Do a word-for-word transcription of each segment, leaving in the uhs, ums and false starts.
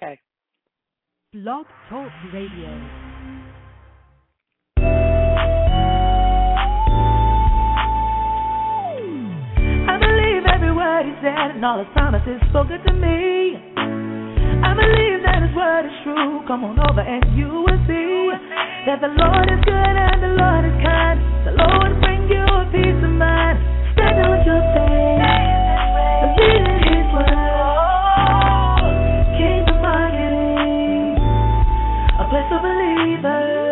Okay. Blog Talk Radio. I believe every word he said and all his promises spoken to me. I believe that his word is true. Come on over and you will see that the Lord is good and the Lord is kind. The Lord will bring you a peace of mind. Stand on your faith. Believe in his word. Kingdom marketing. A place for believers.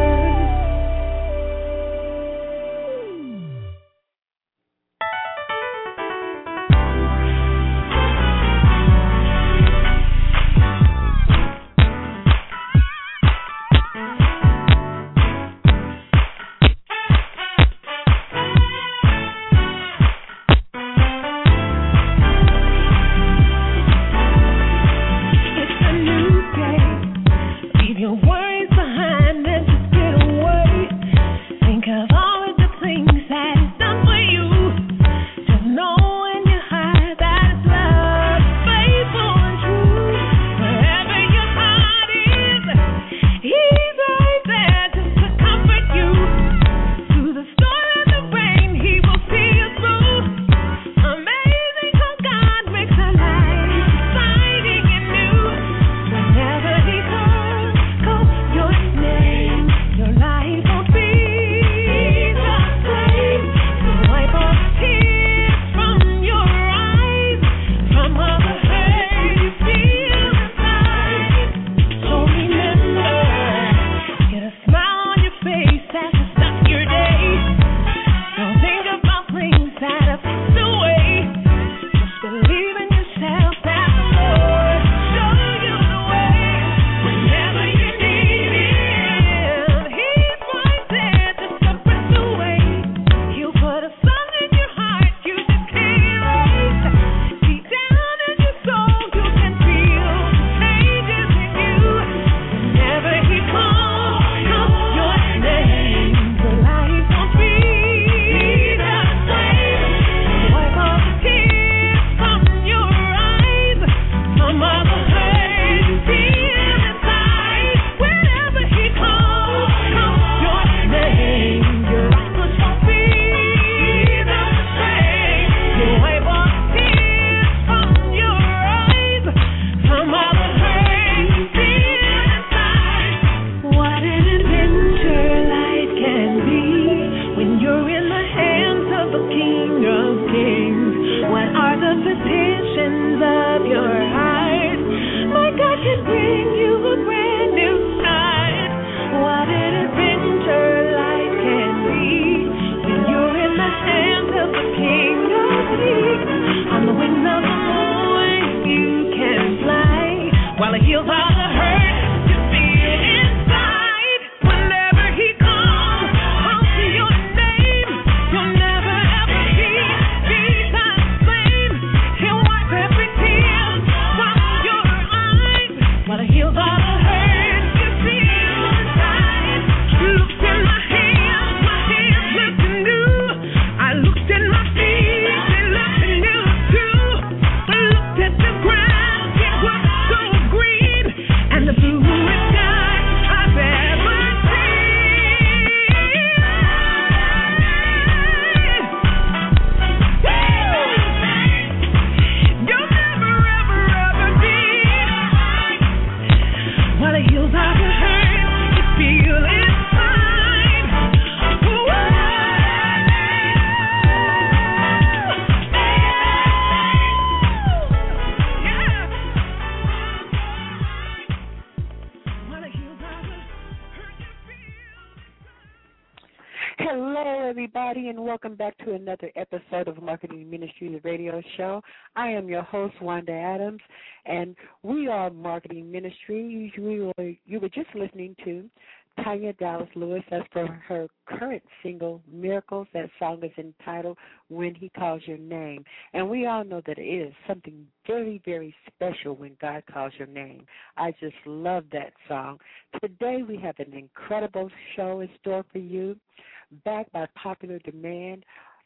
Welcome back to another episode of Marketing Ministries Radio Show. I am your host, Wanda Adams, and we are Marketing Ministry. We were, you were just listening to Tanya Dallas Lewis. That's for her current single, Miracles. That song is entitled When He Calls Your Name. And we all know that it is something very, very special when God calls your name. I just love that song. Today we have an incredible show in store for you. Backed by popular demand,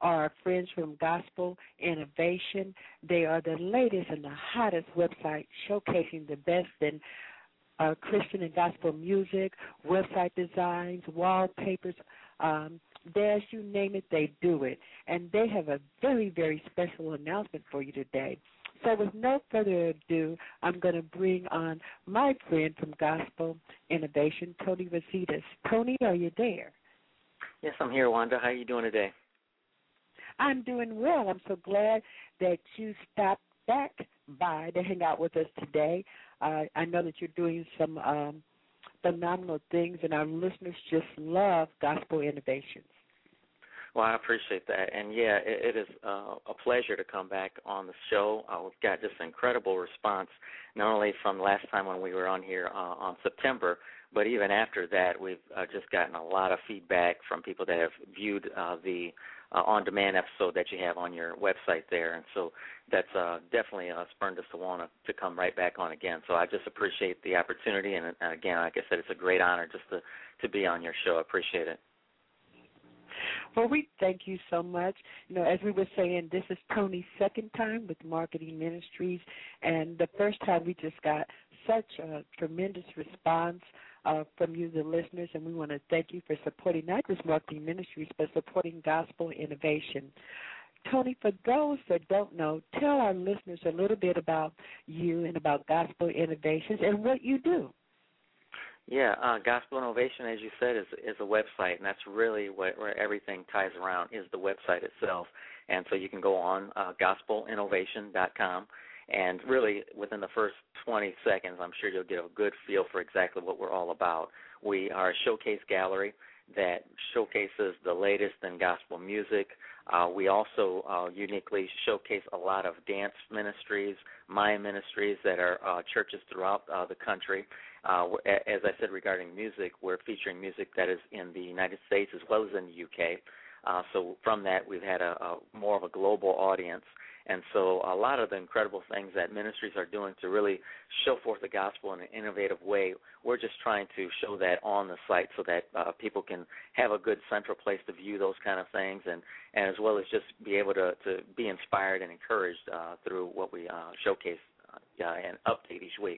are our friends from Gospel Innovation. They are the latest and the hottest website showcasing the best in uh, Christian and gospel music, website designs, wallpapers, um, dash, you name it, they do it. And they have a very, very special announcement for you today. So with no further ado, I'm going to bring on my friend from Gospel Innovation, Tony Vasitas. Tony, are you there? Yes, I'm here, Wanda. How are you doing today? I'm doing well. I'm so glad that you stopped back by to hang out with us today. Uh, I know that you're doing some um, phenomenal things, and our listeners just love Gospel Innovations. Well, I appreciate that. And, yeah, it, it is uh, a pleasure to come back on the show. Uh, we've got just incredible response, not only from last time when we were on here uh, on September, but even after that, we've uh, just gotten a lot of feedback from people that have viewed uh, the uh, on-demand episode that you have on your website there. And so that's uh, definitely uh, spurred us to want to, to come right back on again. So I just appreciate the opportunity. And, and, again, like I said, it's a great honor just to, to be on your show. I appreciate it. Well, we thank you so much. You know, as we were saying, this is Tony's second time with Marketing Ministries, and the first time we just got such a tremendous response uh, from you, the listeners, and we want to thank you for supporting not just Marketing Ministries, but supporting Gospel Innovation. Tony, for those that don't know, tell our listeners a little bit about you and about Gospel Innovations and what you do. Yeah, uh, Gospel Innovation, as you said, is is a website, and that's really what, where everything ties around is the website itself. And so you can go on uh, gospel innovation dot com, and really within the first twenty seconds, I'm sure you'll get a good feel for exactly what we're all about. We are a showcase gallery that showcases the latest in gospel music. Uh, we also uh, uniquely showcase a lot of dance ministries, Maya ministries that are uh, churches throughout uh, the country. Uh, as I said regarding music, we're featuring music that is in the United States as well as in the U K. Uh, so from that, we've had a, a more of a global audience. And so a lot of the incredible things that ministries are doing to really show forth the gospel in an innovative way, we're just trying to show that on the site so that uh, people can have a good central place to view those kind of things, and, and as well as just be able to, to be inspired and encouraged uh, through what we uh, showcase uh, and update each week.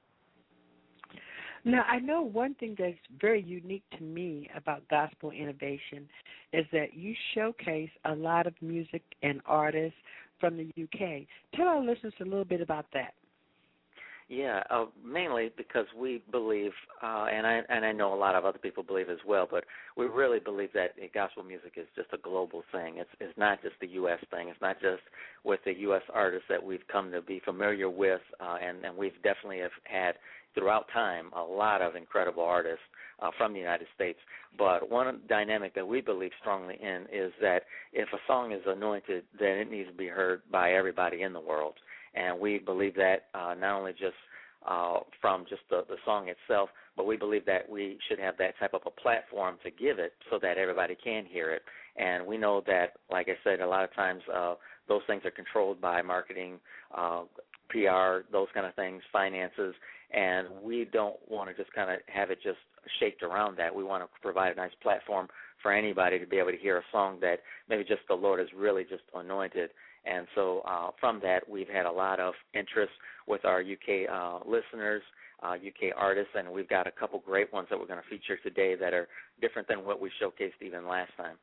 Now, I know one thing that's very unique to me about Gospel Innovation is that you showcase a lot of music and artists from the U K. Tell our listeners a little bit about that. Yeah, uh, mainly because we believe, uh, and I and I know a lot of other people believe as well, but we really believe that gospel music is just a global thing. It's it's not just the U S thing. It's not just with the U S artists that we've come to be familiar with, uh, and, and we've definitely have had throughout time a lot of incredible artists uh, from the United States. But one dynamic that we believe strongly in is that if a song is anointed, then it needs to be heard by everybody in the world. And we believe that uh, not only just uh, from just the, the song itself, but we believe that we should have that type of a platform to give it so that everybody can hear it. And we know that, like I said, a lot of times uh, those things are controlled by marketing, uh, P R, those kind of things, finances, and we don't want to just kind of have it just shaped around that. We want to provide a nice platform for anybody to be able to hear a song that maybe just the Lord has really just anointed. And so uh, from that, we've had a lot of interest with our U K uh, listeners, uh, U K artists, and we've got a couple great ones that we're going to feature today that are different than what we showcased even last time.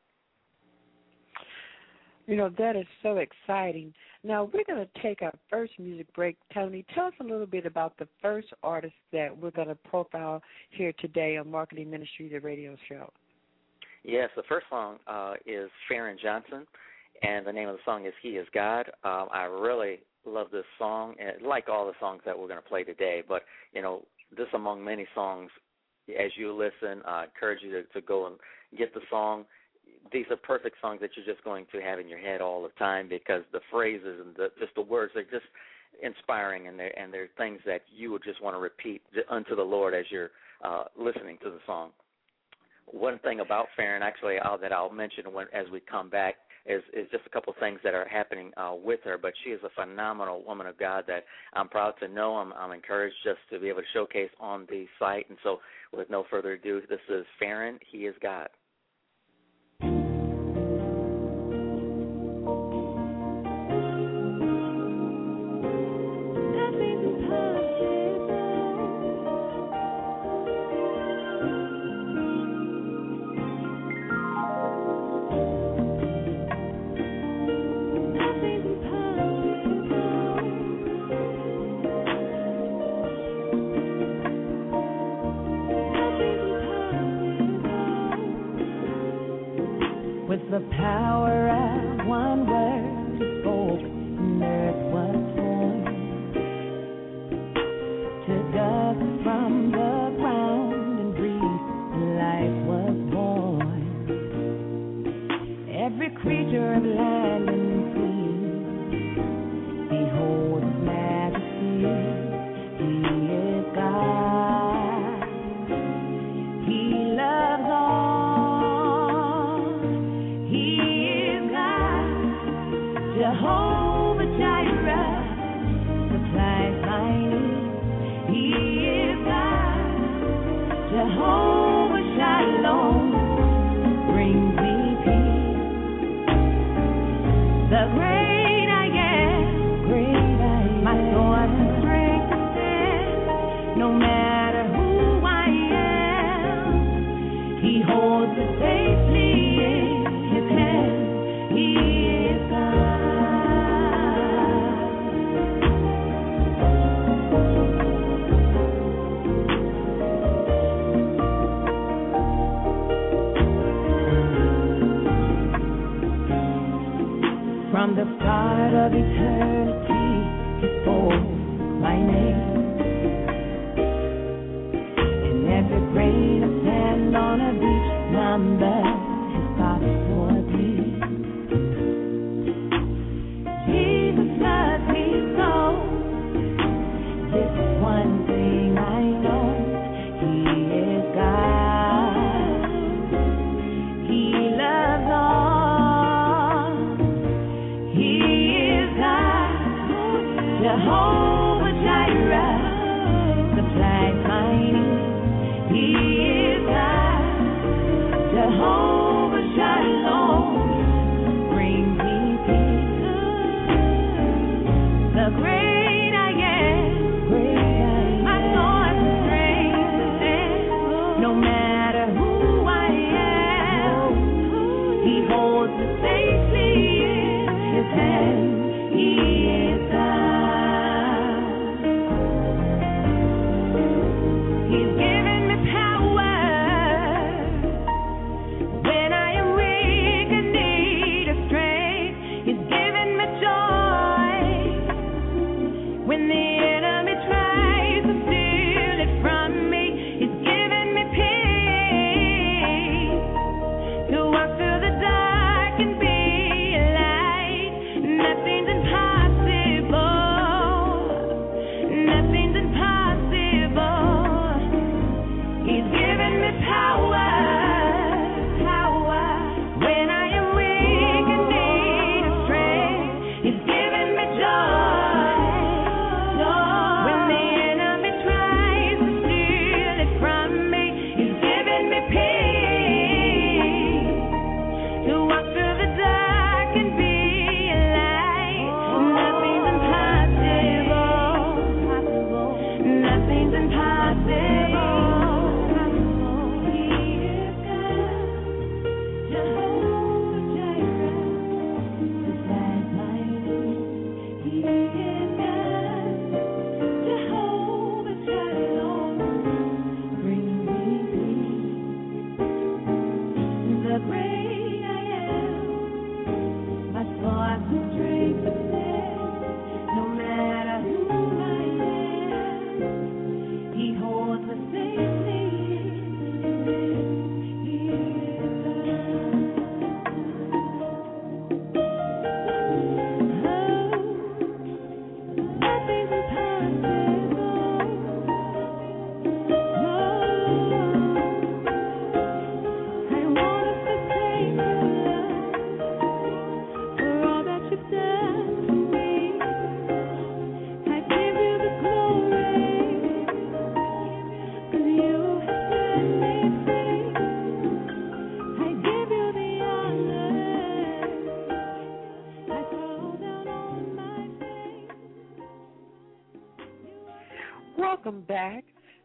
You know, that is so exciting. Now, we're going to take our first music break. Tony, tell us a little bit about the first artist that we're going to profile here today on Marketing Ministry, the radio show. Yes, the first song uh, is Farron Johnson, and the name of the song is He Is God. Um, I really love this song, and like all the songs that we're going to play today, but, you know, this among many songs, as you listen, I encourage you to, to go and get the song. These are perfect songs that you're just going to have in your head all the time because the phrases and the, just the words are just inspiring, and they're, and they're things that you would just want to repeat unto the Lord as you're uh, listening to the song. One thing about Farron, actually, uh, that I'll mention when, as we come back is, is just a couple of things that are happening uh, with her, but she is a phenomenal woman of God that I'm proud to know. I'm, I'm encouraged just to be able to showcase on the site, and so with no further ado, this is Farron, He Is God. the power of one word he spoke, and earth was formed. Took us from the ground and breathed, and life was born. Every creature of land and sea, behold his majesty. He is God. He loves all. He is God. Jehovah Jireh supplies my needs. He is God. Jehovah Shalom brings me peace. The great I am, great I am, my source and strength to stand. No matter who I am, he holds me safely in his hand. He is from the start of eternity, he spoke my name. And every grain of sand on a beach numbered his thoughts toward me. Jesus loves me so. This is one thing I know. He is God. He loves all. He is God. Jehovah Jireh supplies my needs. He is God. Jehovah Shalom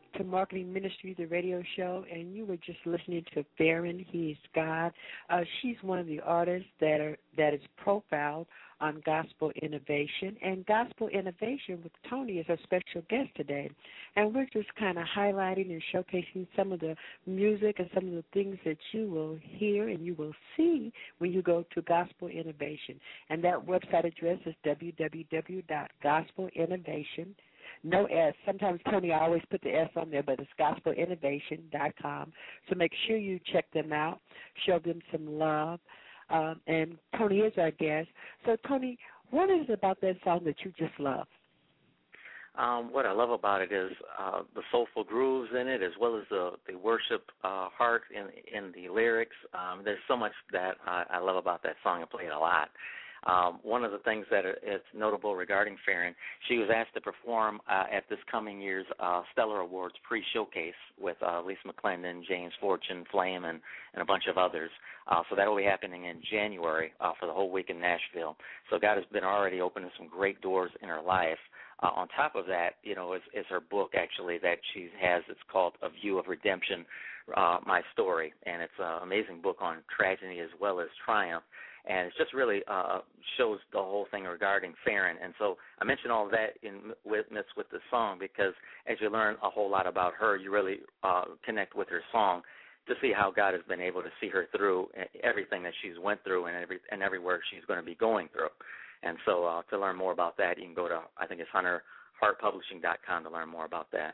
to Marketing Ministry, the radio show, and you were just listening to Farron. He's God. Uh, she's one of the artists that are that is profiled on Gospel Innovation, and Gospel Innovation with Tony is our special guest today. And we're just kind of highlighting and showcasing some of the music and some of the things that you will hear and you will see when you go to Gospel Innovation. And that website address is w w w dot gospel innovation. No S. Sometimes, Tony, I always put the S on there, but it's gospel innovation dot com. So make sure you check them out, show them some love. Um, and Tony is our guest. So, Tony, what is it about that song that you just love? Um, what I love about it is uh, the soulful grooves in it, as well as the, the worship uh, heart in in the lyrics. Um, there's so much that I, I love about that song. I play it a lot. Um, one of the things that is notable regarding Farron, she was asked to perform uh, at this coming year's uh, Stellar Awards pre-showcase with uh, Lisa McClendon, James Fortune, Flame, and, and a bunch of others. Uh, so that will be happening in January uh, for the whole week in Nashville. So God has been already opening some great doors in her life. Uh, on top of that, you know, is, is her book actually that she has. It's called A View of Redemption, uh, My Story, and it's an amazing book on tragedy as well as triumph. And it just really uh, shows the whole thing regarding Farron. And so I mention all of that in witness with the song because as you learn a whole lot about her, you really uh, connect with her song to see how God has been able to see her through everything that she's went through and every and everywhere she's going to be going through. And so uh, to learn more about that, you can go to, I think it's hunter heart publishing dot com to learn more about that.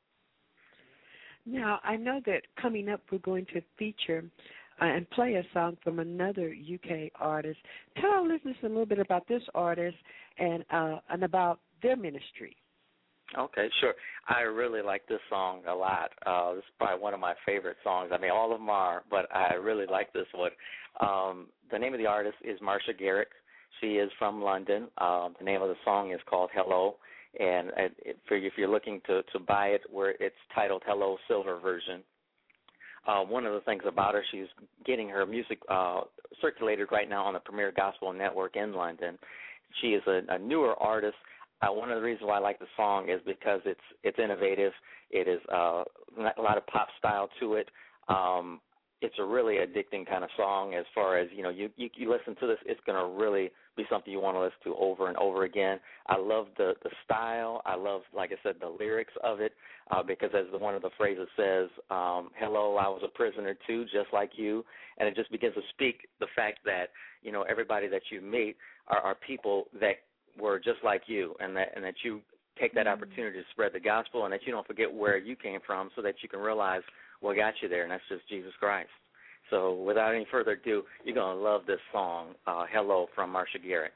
Now, I know that coming up we're going to feature uh, and play a song from another U K artist. Tell our listeners a little bit about this artist and uh, and about their ministry. Okay, sure. I really like this song a lot. Uh, this is probably one of my favorite songs. I mean, all of them are, but I really like this one. Um, the name of the artist is Marcia Garrick. She is from London. Um, the name of the song is called Hello, and it, it, for if you're looking to, to buy it, where it's titled Hello Silver Version. Uh, one of the things about her, she's getting her music uh, circulated right now on the Premier Gospel Network in London. She is a, a newer artist. Uh, one of the reasons why I like the song is because it's it's innovative. It is uh, a lot of pop style to it. Um, it's a really addicting kind of song as far as, you know, you, you, you listen to this, it's going to really be something you want to listen to over and over again. I love the, the style. I love, like I said, the lyrics of it uh, because as the, one of the phrases says, um, hello, I was a prisoner too, just like you. And it just begins to speak the fact that, you know, everybody that you meet are, are people that were just like you and that and that you take that opportunity to spread the gospel and that you don't forget where you came from so that you can realize what got you there, and that's just Jesus Christ. So without any further ado, you're going to love this song, uh, Hello, from Marcia Garrick.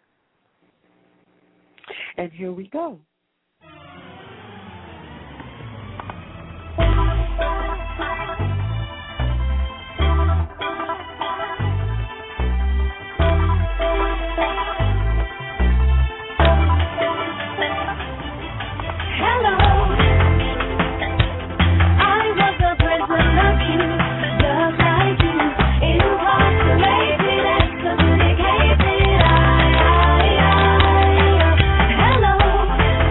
And here we go. Hello.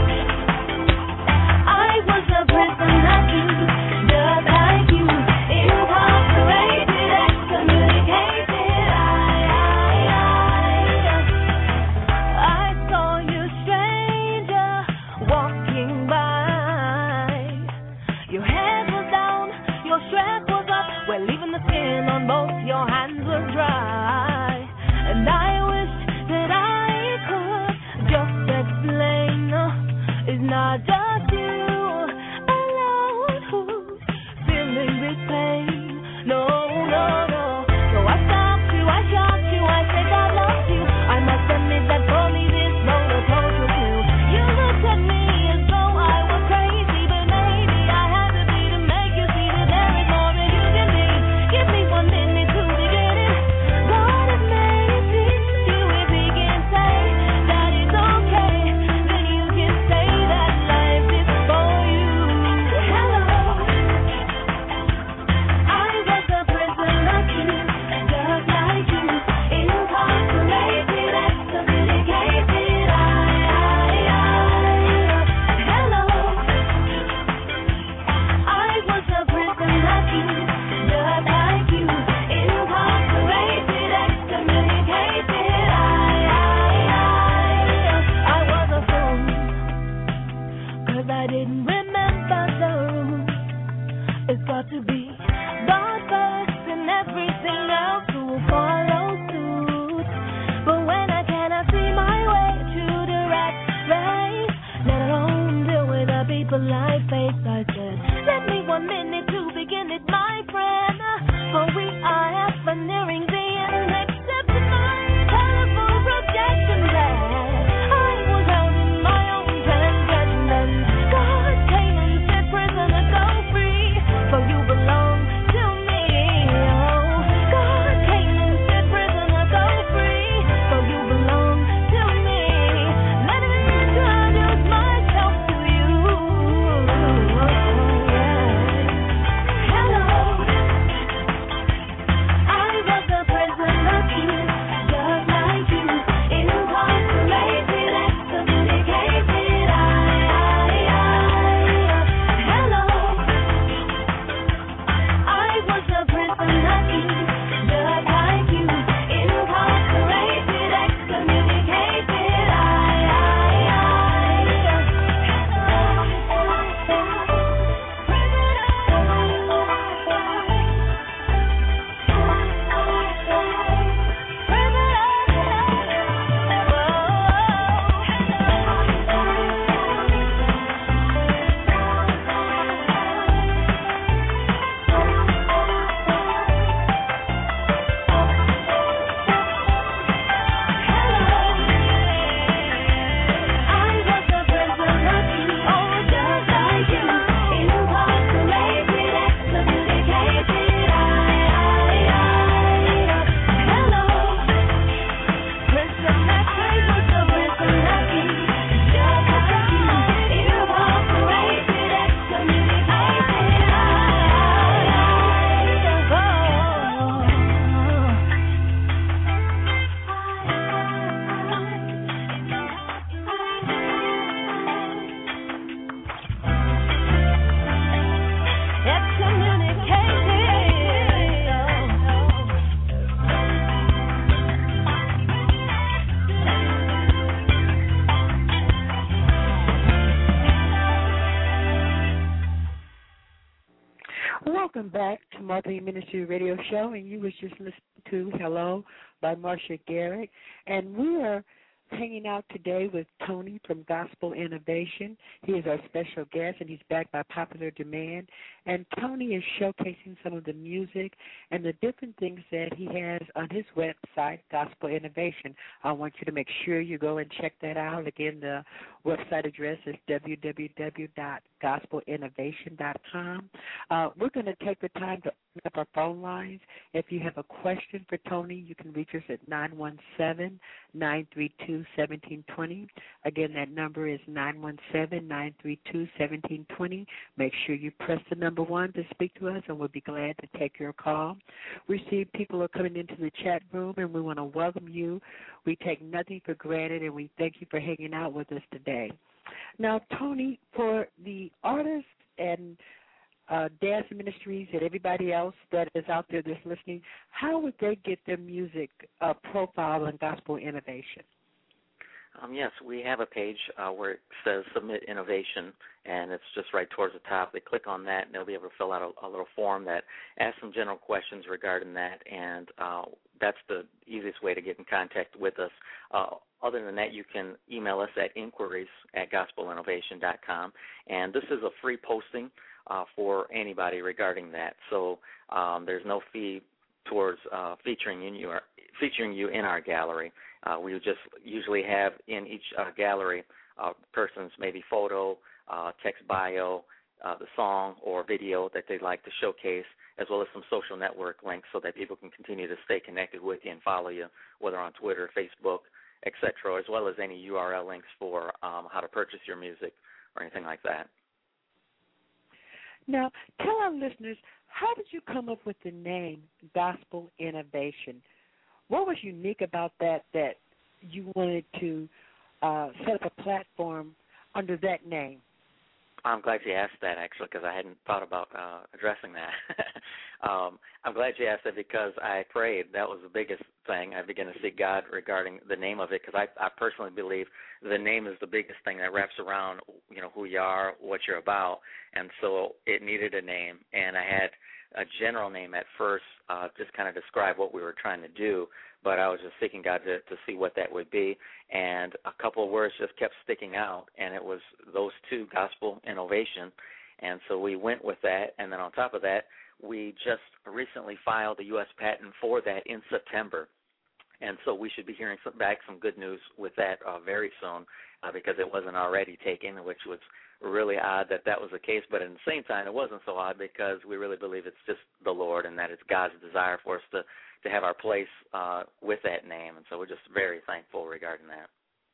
It's got to be God first and everything else will follow suit. But when I cannot see my way to the right place, let alone deal with the people I face, I said, let me one minute to begin it, my friend. For we are ever nearing the end. Accept my colorful projection that I was held in my own transgression. And God came and said, prisoner, go free, for you belong to me. Oh, God came and said, prisoner, go free, for you belong to me. Let me introduce myself to you. Oh, yeah. Hello. I was a prisoner too, just like you, incarcerated, excommunicated. I, I, I, hello. I was a prisoner too, just like you, incarcerated, excommunicated. Welcome back to Marketing Ministry Radio Show, and you was just listening to Hello by Marcia Garrett, and we are hanging out today with Tony from Gospel Innovation. He is our special guest, and he's back by popular demand. And Tony is showcasing some of the music and the different things that he has on his website, Gospel Innovation. I want you to make sure you go and check that out. Again, the website address is w w w dot gospel innovation dot com. Uh, we're going to take the time to open up our phone lines. If you have a question for Tony, you can reach us at nine one seven, nine three two, one seven two zero. Again, that number is nine one seven, nine three two, one seven two zero. Make sure you press the number one to speak to us, and we'll be glad to take your call. We see people are coming into the chat room, and we want to welcome you. We take nothing for granted, and we thank you for hanging out with us today. Now, Tony, for the artists and uh, dance ministries and everybody else that is out there that's listening, how would they get their music uh, profile on Gospel Innovation? Um, yes, we have a page uh, where it says Submit Innovation, and it's just right towards the top. They click on that, and they'll be able to fill out a, a little form that asks some general questions regarding that, and uh, that's the easiest way to get in contact with us. Uh, other than that, you can email us at inquiries at gospel innovation dot com, and this is a free posting uh, for anybody regarding that. So um, there's no fee towards uh, featuring in your featuring you in our gallery. Uh, we would just usually have in each uh, gallery uh, person's maybe photo, uh, text bio, uh, the song or video that they'd like to showcase, as well as some social network links so that people can continue to stay connected with you and follow you, whether on Twitter, Facebook, et cetera, as well as any U R L links for um, how to purchase your music or anything like that. Now, tell our listeners, how did you come up with the name Gospel Innovation? What was unique about that that you wanted to uh, set up a platform under that name? I'm glad you asked that, actually, because I hadn't thought about uh, addressing that. Um, I'm glad you asked that because I prayed. That was the biggest thing. I began to seek God regarding the name of it because I, I personally believe the name is the biggest thing that wraps around, you know, who you are, what you're about. And so it needed a name, and I had a general name at first, uh, just kind of describe what we were trying to do, but I was just seeking God to, to see what that would be, and a couple of words just kept sticking out, and it was those two, gospel innovation, and so we went with that, and then on top of that, we just recently filed a U S patent for that in September, and so we should be hearing some, back some good news with that uh, very soon uh, because it wasn't already taken, which was really odd that that was the case, but at the same time it wasn't so odd because we really believe it's just the Lord and that it's God's desire for us to, to have our place uh, with that name, and so we're just very thankful regarding that.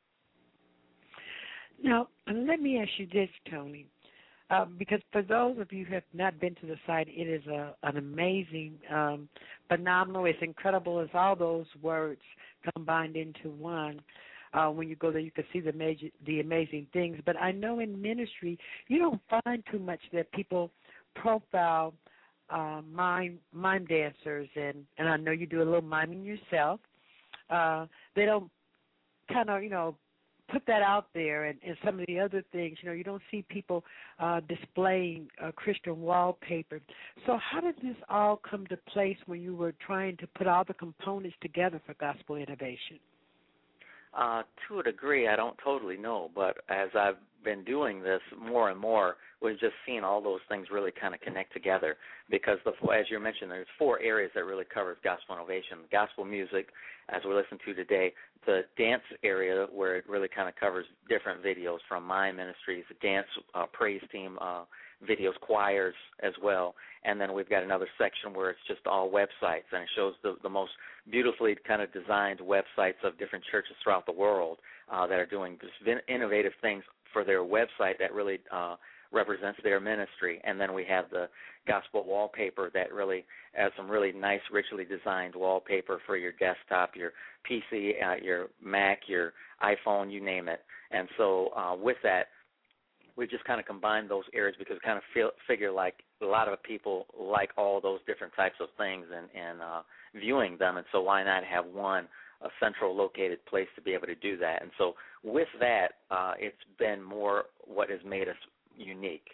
Now, let me ask you this, Tony, uh, because for those of you who have not been to the site, it is a, an amazing, um, phenomenal, it's incredible as all those words combined into one. Uh, when you go there, you can see the major, the amazing things. But I know in ministry, you don't find too much that people profile uh, mime, mime dancers, and, and I know you do a little miming yourself. Uh, they don't kind of, you know, put that out there, and, and some of the other things, you know, you don't see people uh, displaying uh, Christian wallpaper. So how did this all come to place when you were trying to put all the components together for gospel innovation? Uh, to a degree, I don't totally know, but as I've been doing this more and more, we've just seen all those things really kind of connect together because, the, as you mentioned, there's four areas that really covers gospel innovation. Gospel music, as we listen to today, the dance area where it really kind of covers different videos from my ministries, the dance uh, praise team uh, videos, choirs as well, and then we've got another section where it's just all websites, and it shows the, the most beautifully kind of designed websites of different churches throughout the world uh, that are doing just innovative things for their website that really uh, represents their ministry. And then we have the gospel wallpaper that really has some really nice, richly designed wallpaper for your desktop, your P C, uh, your Mac, your iPhone, you name it. And so uh, with that, we just kind of combined those areas because we kind of feel, figure like a lot of people like all those different types of things and, and uh, viewing them, and so why not have one, a central located place to be able to do that. And so with that, uh, it's been more what has made us unique.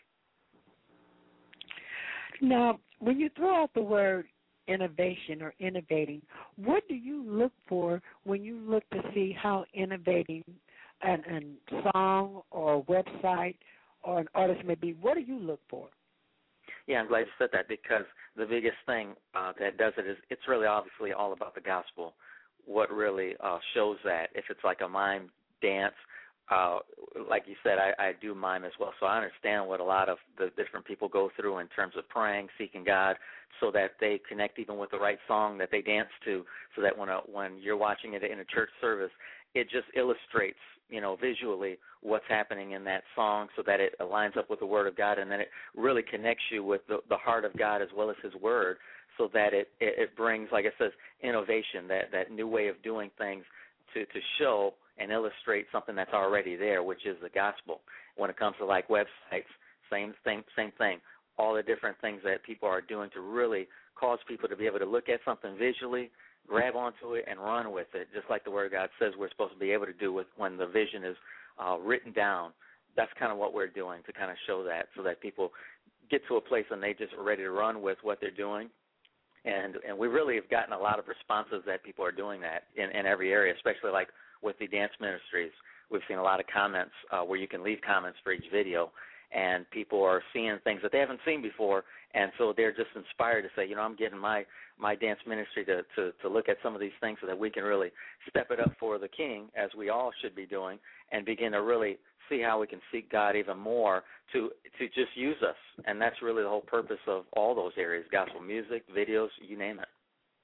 Now, when you throw out the word innovation or innovating, what do you look for when you look to see how innovating an, an song or a website or an artist may be? What do you look for? Yeah, I'm glad you said that because the biggest thing uh, that does it is it's really obviously all about the gospel. What really uh, shows that, if it's like a mime dance, uh, like you said, I, I do mime as well, so I understand what a lot of the different people go through in terms of praying, seeking God, so that they connect even with the right song that they dance to, so that when a, when you're watching it in a church service, it just illustrates, you know, visually what's happening in that song so that it aligns up with the Word of God, and then it really connects you with the, the heart of God as well as His Word, so that it, it, it brings, like it says, innovation, that, that new way of doing things to, to show and illustrate something that's already there, which is the gospel. When it comes to like websites, same thing, same thing. All the different things that people are doing to really cause people to be able to look at something visually, grab onto it, and run with it, just like the Word of God says we're supposed to be able to do with when the vision is uh, written down. That's kind of what we're doing to kind of show that, so that people get to a place and they just are ready to run with what they're doing. And and we really have gotten a lot of responses that people are doing that in, in every area, especially like with the dance ministries. We've seen a lot of comments uh, where you can leave comments for each video, and people are seeing things that they haven't seen before, and so they're just inspired to say, you know, I'm getting my, my dance ministry to, to, to look at some of these things so that we can really step it up for the King, as we all should be doing, and begin to really see how we can seek God even more to to just use us. And that's really the whole purpose of all those areas, gospel music, videos, you name it.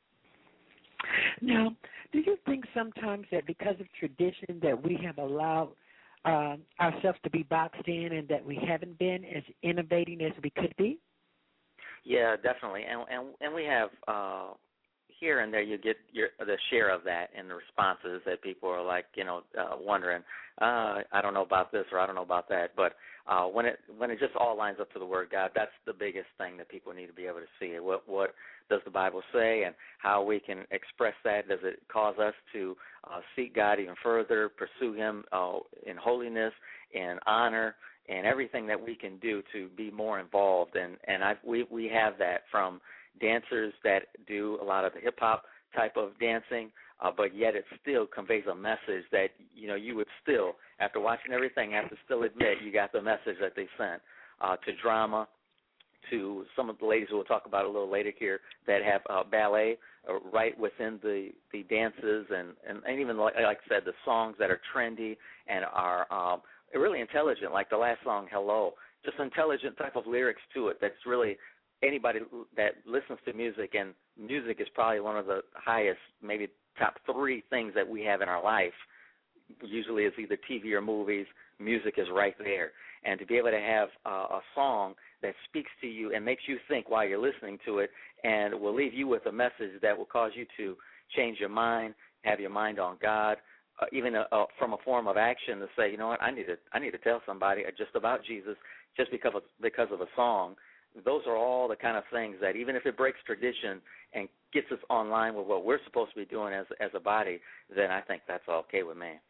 Now, do you think sometimes that because of tradition that we have allowed uh, ourselves to be boxed in and that we haven't been as innovating as we could be? Yeah, definitely. And and, and we have uh, here and there you get your the share of that in the responses that people are like, you know, uh, wondering, uh, I don't know about this or I don't know about that. But uh, when it when it just all lines up to the Word of God, that's the biggest thing that people need to be able to see. What what does the Bible say, and how we can express that? Does it cause us to uh, seek God even further, pursue Him uh, in holiness, in honor, and everything that we can do to be more involved? And and I we we have that from dancers that do a lot of the hip hop type of dancing, uh, but yet it still conveys a message that, you know, you would still, after watching everything, have to still admit you got the message that they sent. Uh, to drama, to some of the ladies who we'll talk about a little later here that have uh, ballet uh, right within the, the dances, and, and, and even, like, like I said, the songs that are trendy and are um, really intelligent, like the last song, Hello, just intelligent type of lyrics to it that's really anybody that listens to music, and music is probably one of the highest, maybe top three things that we have in our life. Usually it's either T V or movies. Music is right there. And to be able to have uh, a song that speaks to you and makes you think while you're listening to it, and will leave you with a message that will cause you to change your mind, have your mind on God, uh, even a, a, from a form of action to say, you know what, I need to I need to tell somebody just about Jesus just because of, because of a song. Those are all the kind of things that, even if it breaks tradition and gets us online with what we're supposed to be doing as as a body, then I think that's okay with me.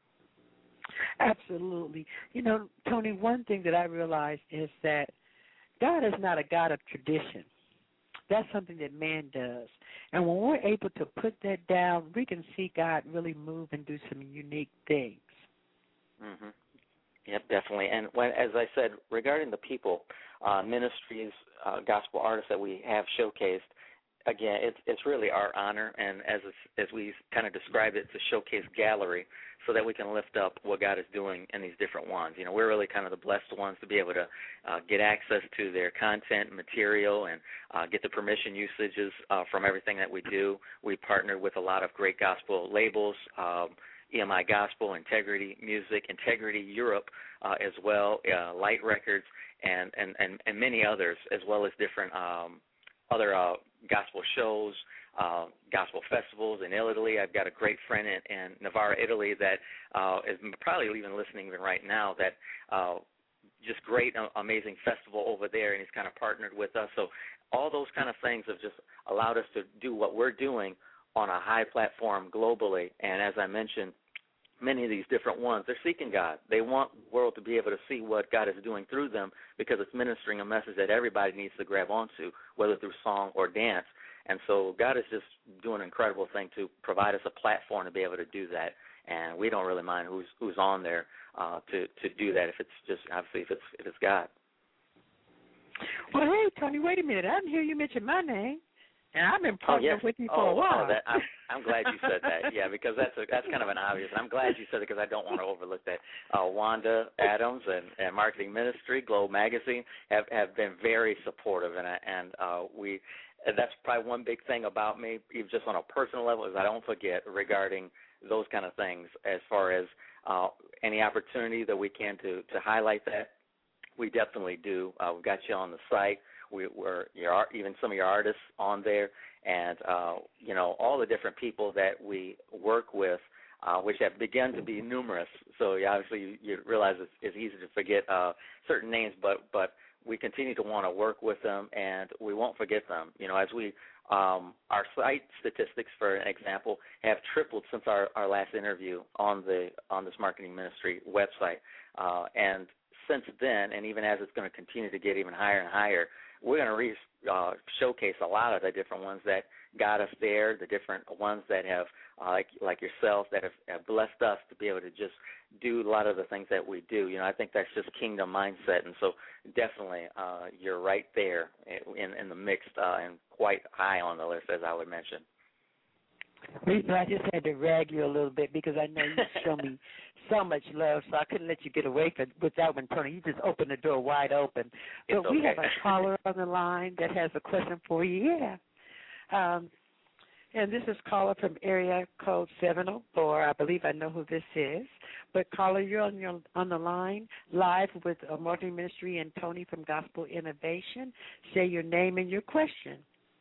Absolutely. You know, Tony, one thing that I realized is that God is not a God of tradition. That's something that man does. And when we're able to put that down, we can see God really move and do some unique things. Mm-hmm. Yep, definitely. And when, as I said, regarding the people, uh, ministries, uh, gospel artists that we have showcased, again, it's it's really our honor, and as as we kind of described it, it's a showcase gallery so that we can lift up what God is doing in these different ones. You know, we're really kind of the blessed ones to be able to uh, get access to their content, material, and uh, get the permission usages uh, from everything that we do. We partner with a lot of great gospel labels, um, E M I Gospel, Integrity Music, Integrity Europe uh, as well, uh, Light Records, and, and, and, and many others, as well as different um, other uh, gospel shows, uh, gospel festivals in Italy. I've got a great friend in, in Navarra, Italy that uh, is probably even listening even right now, that uh, just great, uh, amazing festival over there, and he's kind of partnered with us. So all those kind of things have just allowed us to do what we're doing on a high platform globally. And as I mentioned, many of these different ones, they're seeking God. They want the world to be able to see what God is doing through them, because it's ministering a message that everybody needs to grab onto, whether through song or dance. And so God is just doing an incredible thing to provide us a platform to be able to do that. And we don't really mind who's who's on there uh, to to do that, if it's just, obviously, if it's if it's God. Well, hey, Tony, wait a minute. I didn't hear you mention my name. And I've been partnering oh, yes. with you for oh, a while. Oh, that, I'm, I'm glad you said that. Yeah, because that's a, that's kind of an obvious. I'm glad you said it, because I don't want to overlook that. Uh, Wanda Adams and, and Marketing Ministry, Globe Magazine, have, have been very supportive, and and uh, we. And that's probably one big thing about me, even just on a personal level, is I don't forget regarding those kind of things, as far as uh, any opportunity that we can to, to highlight that. We definitely do. Uh, we've got you on the site. We, we're your, even some of your artists on there, and uh, you know, all the different people that we work with, uh, which have begun to be numerous. So yeah, obviously you, you realize it's, it's easy to forget uh, certain names, but but we continue to want to work with them, and we won't forget them. You know, as we um, our site statistics, for an example, have tripled since our, our last interview on the on this Marketing Ministry website, uh, and since then, and even as it's going to continue to get even higher and higher, we're going to re- uh, showcase a lot of the different ones that got us there, the different ones that have, uh, like like yourself, that have, have blessed us to be able to just do a lot of the things that we do. You know, I think that's just kingdom mindset, and so definitely uh, you're right there in, in the mix, uh, and quite high on the list, as I would mention. Lisa, I just had to rag you a little bit, because I know you show me so much love, so I couldn't let you get away from, with that one, Tony. You just opened the door wide open. It's But we okay. have a caller on the line that has a question for you. Yeah. Um, and this is caller from area code seven oh four. I believe I know who this is. But caller, you're on your on the line live with uh, Marketing Ministry and Tony from Gospel Innovation. Say your name and your question.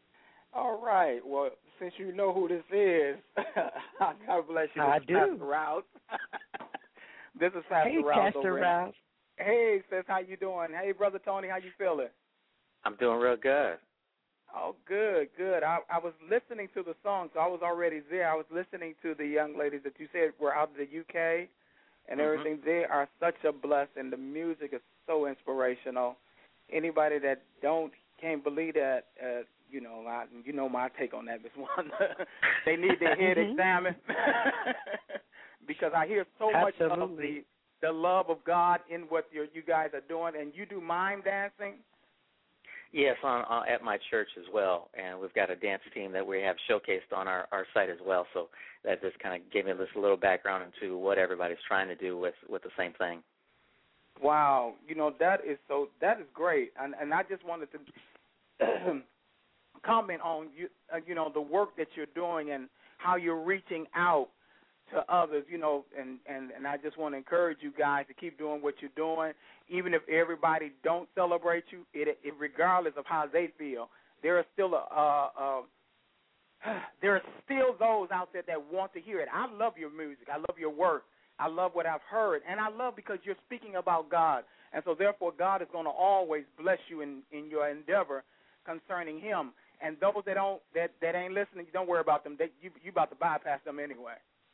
All right. Well, since you know who this is, God bless you. This I is do. Pastor Rouse. This is Pastor Hey, Rouse. Pastor over Rouse. Hey, sis, how you doing? Hey, Brother Tony, how you feeling? I'm doing real good. Oh, good, good. I, I was listening to the song, so I was already there. I was listening to the young ladies that you said were out of the U K and mm-hmm. everything. They are such a blessing. The music is so inspirational. Anybody that don't can't believe that, uh, you know, I, you know my take on that, Miz Wanda. They need their head Mhm. examined because I hear so much of Absolutely. the the love of God in what you're, you guys are doing, and you do mime dancing. Yes, on, on at my church as well, and we've got a dance team that we have showcased on our, our site as well. So that just kind of gave me this little background into what everybody's trying to do with, with the same thing. Wow, you know that is so that is great, and and I just wanted to comment on you uh, you know the work that you're doing and how you're reaching out to others, you know, and, and, and I just want to encourage you guys to keep doing what you're doing, even if everybody don't celebrate you. It, it regardless of how they feel, there are still a, uh, uh, there are still those out there that want to hear it. I love your music. I love your work. I love what I've heard, and I love because you're speaking about God, and so therefore God is going to always bless you in, in your endeavor concerning Him. And those that don't that, that ain't listening, don't worry about them. They, you you about to bypass them anyway.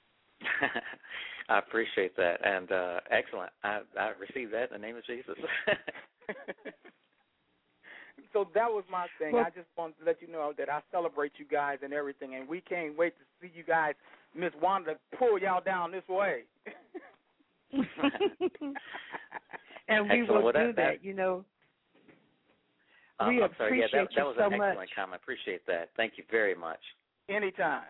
I appreciate that, and uh, excellent. I, I received that in the name of Jesus. So that was my thing. Well, I just wanted to let you know that I celebrate you guys and everything, and we can't wait to see you guys, Miss Wanda, pull y'all down this way. And we Excellent. will Well, that, do that, that, you know. Um, we I'm sorry. appreciate Yeah, that, that you was so an excellent much. comment. Appreciate that. Thank you very much. Anytime.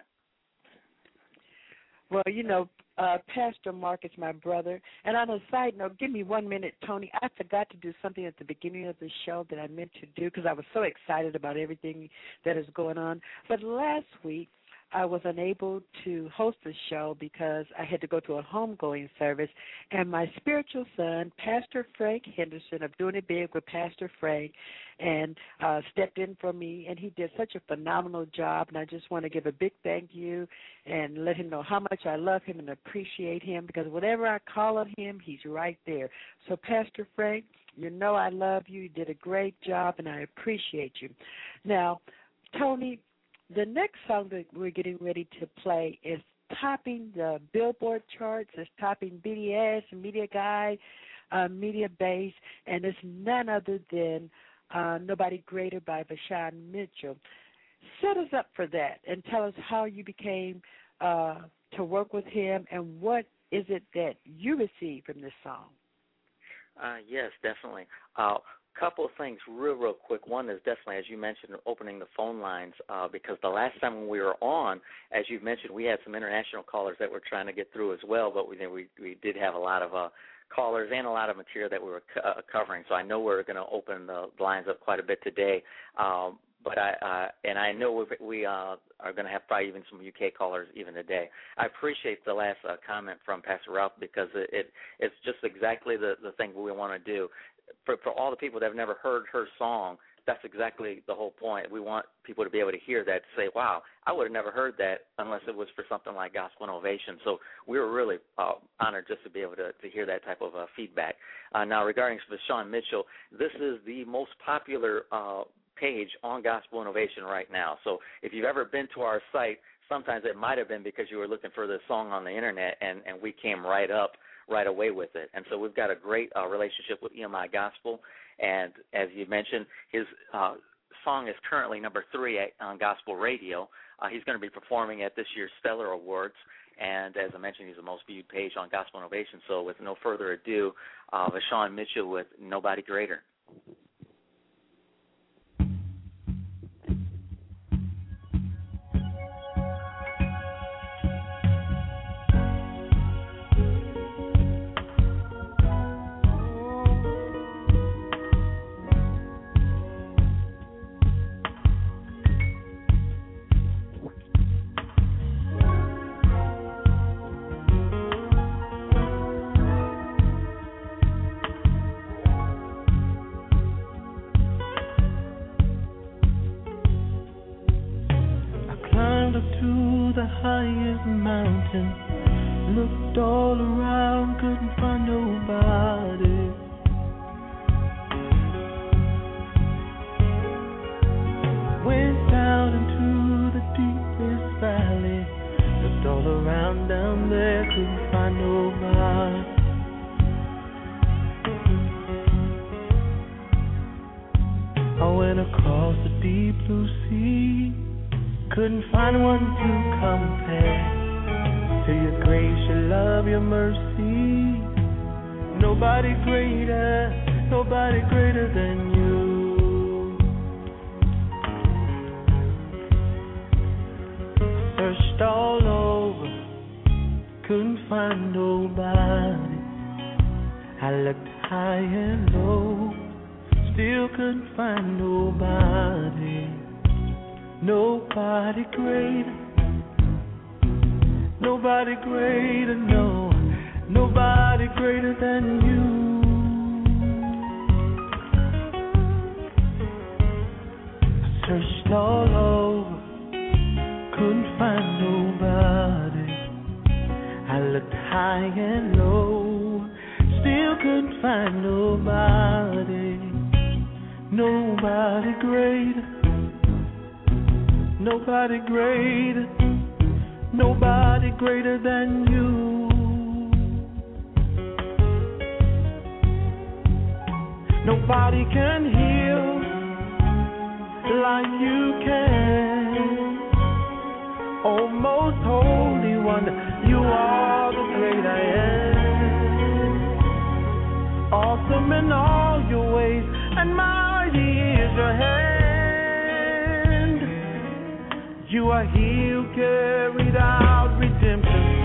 Well, you know, uh, Pastor Mark is my brother. And on a side note, give me one minute, Tony. I forgot to do something at the beginning of the show that I meant to do because I was so excited about everything that is going on. But last week, I was unable to host the show because I had to go to a homegoing service, and my spiritual son, Pastor Frank Henderson of Doing It Big with Pastor Frank, and uh, stepped in for me, and he did such a phenomenal job, and I just want to give a big thank you and let him know how much I love him and appreciate him because whatever I call on him, he's right there. So, Pastor Frank, you know I love you. You did a great job, and I appreciate you. Now, Tony, the next song that we're getting ready to play is topping the Billboard charts. It's topping B D S, Media Guide, uh, Media Base, and it's none other than uh, Nobody Greater by Vashawn Mitchell. Set us up for that and tell us how you became uh, to work with him and what is it that you received from this song. Uh, yes, definitely. Uh, couple of things real, real quick. One is definitely, as you mentioned, opening the phone lines uh, because the last time when we were on, as you mentioned, we had some international callers that were trying to get through as well, but we we, we did have a lot of uh, callers and a lot of material that we were co- uh, covering. So I know we're going to open the lines up quite a bit today. Um, But I uh, and I know we, we uh, are going to have probably even some U K callers even today. I appreciate the last uh, comment from Pastor Ralph because it, it it's just exactly the, the thing we want to do. For, for all the people that have never heard her song, that's exactly the whole point. We want people to be able to hear that, to say, wow, I would have never heard that unless it was for something like Gospel Innovation. So we were really uh, honored just to be able to, to hear that type of uh, feedback. Uh, now, regarding Vashawn Mitchell, this is the most popular uh, page on Gospel Innovation right now. So if you've ever been to our site, sometimes it might have been because you were looking for this song on the Internet, and, and we came right up right away with it. And so we've got a great uh, relationship with E M I Gospel. And as you mentioned, his uh, song is currently number three at, on Gospel Radio. Uh, he's going to be performing at this year's Stellar Awards. And as I mentioned, he's the most viewed page on Gospel Innovation. So with no further ado, uh, Vashawn Mitchell with Nobody Greater. the highest mountain. Looked all around, couldn't find nobody. Went down into the deepest valley. Looked all around down there, couldn't find nobody. I went across the deep blue sea. Couldn't find one to compare to your grace, your love, your mercy. Nobody greater, nobody greater than you. Searched all over, couldn't find nobody. I looked high and low, still couldn't find nobody. Nobody greater, nobody greater, no, nobody greater than you. I searched all over, couldn't find nobody. I looked high and low, still couldn't find nobody. Nobody greater, nobody greater, nobody greater than you. Nobody can heal like you can. Oh, most holy one, you are the great I am. Awesome in all your ways, and mighty is your hand. You are he who carried out redemption's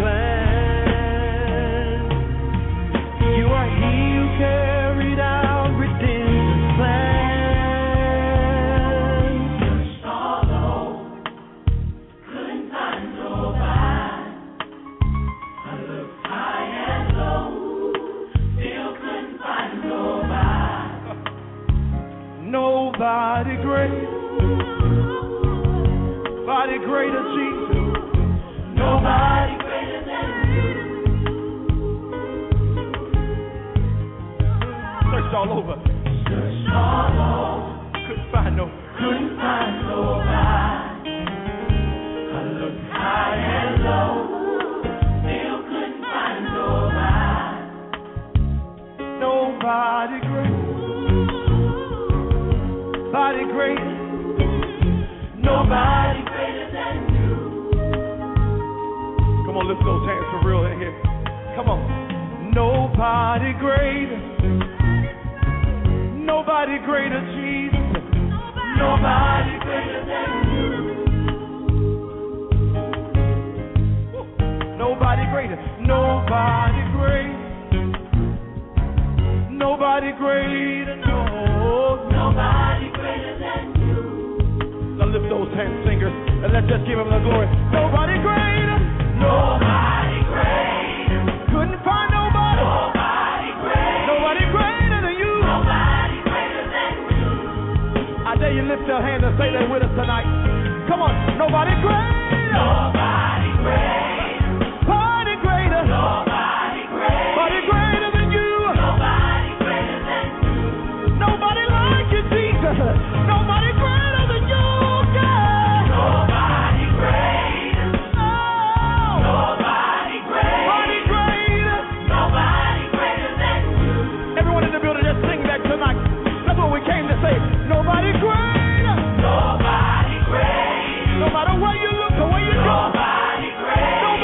plan. You are he who carried out redemption's plan. Searched all over, couldn't find nobody. I looked high and low, still couldn't find nobody. Nobody great. Nobody greater, Jesus. Nobody greater than you. Searched all over. Searched all over. Couldn't find no. Couldn't find nobody. I looked high and low. Still couldn't find nobody. Nobody great. Nobody great. Nobody. Come on, lift those hands for real in here. Come on. Nobody greater. Nobody greater, Jesus. Nobody greater than you. Nobody greater. Nobody greater. Nobody greater, no. Nobody greater than you. Now lift those hands, singers, and let's just give him the glory. Nobody greater. Nobody greater. Couldn't find nobody. Nobody greater. Nobody greater than you. Nobody greater than you. I dare you lift your hand and say that with us tonight. Come on. Nobody greater. Nobody greater. Nobody greater. Nobody greater. Nobody greater than you. Nobody greater than you. Nobody like you, Jesus. Nobody greater than you, God. Nobody greater. Nobody greater. Nobody greater. No matter where you look or where you go. Nobody greater.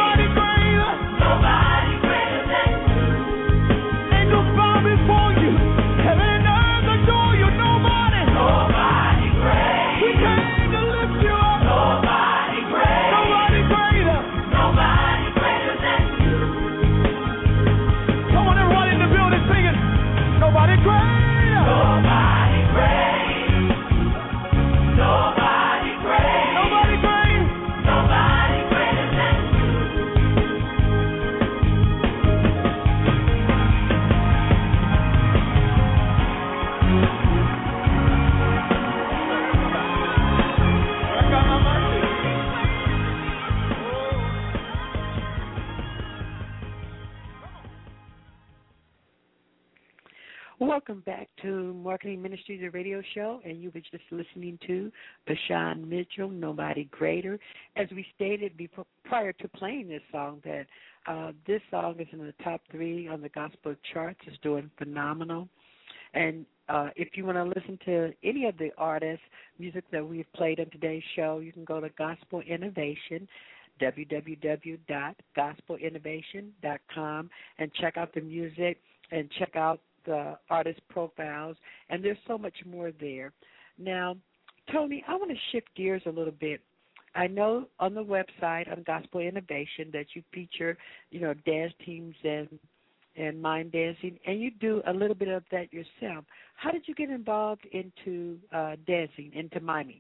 Welcome back to Marketing Ministries, the radio show, and you were just listening to Bashan Mitchell, Nobody Greater. As we stated before, prior to playing this song, that uh, this song is in the top three on the gospel charts. It's doing phenomenal. And uh, if you want to listen to any of the artists' music that we've played on today's show, you can go to Gospel Innovation, w w w dot gospel innovation dot com, and check out the music and check out the artist profiles, and there's so much more there. Now, Tony, I want to shift gears a little bit. I know on the website on Gospel Innovation that you feature, you know, dance teams and and mime dancing, and you do a little bit of that yourself. How did you get involved into uh, dancing, into miming?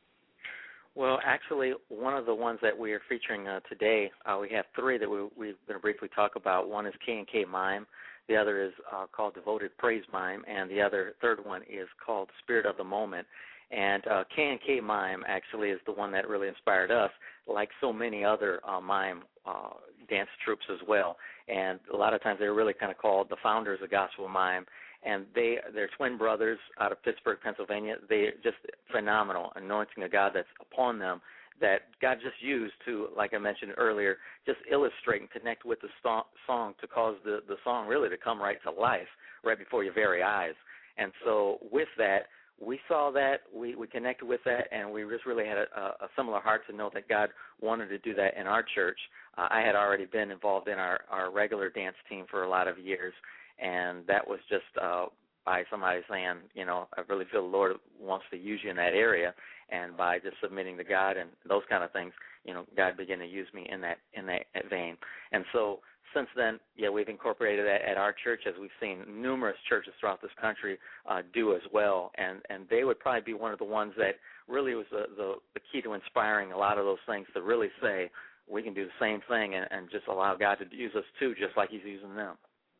Well, actually, one of the ones that we are featuring uh, today, uh, we have three that we, we're going to briefly talk about. One is K and K Mime. The other is uh, called Devoted Praise Mime, and the other third one is called Spirit of the Moment. And uh, K and K Mime actually is the one that really inspired us, like so many other uh, mime uh, dance troupes as well. And a lot of times they're really kind of called the founders of gospel mime. And they, they're twin brothers out of Pittsburgh, Pennsylvania. They're just phenomenal, anointing of God that's upon them, that God just used to, like I mentioned earlier, just illustrate and connect with the song to cause the, the song really to come right to life right before your very eyes. And so with that, we saw that, we, we connected with that, and we just really had a, a similar heart to know that God wanted to do that in our church. Uh, I had already been involved in our, our regular dance team for a lot of years, and that was just uh, by somebody saying, you know, I really feel the Lord wants to use you in that area. And by just submitting to God and those kind of things, you know, God began to use me in that in that vein. And so since then, yeah, we've incorporated that at our church, as we've seen numerous churches throughout this country uh, do as well. And and they would probably be one of the ones that really was the, the, the key to inspiring a lot of those things, to really say we can do the same thing and, and just allow God to use us too, just like he's using them.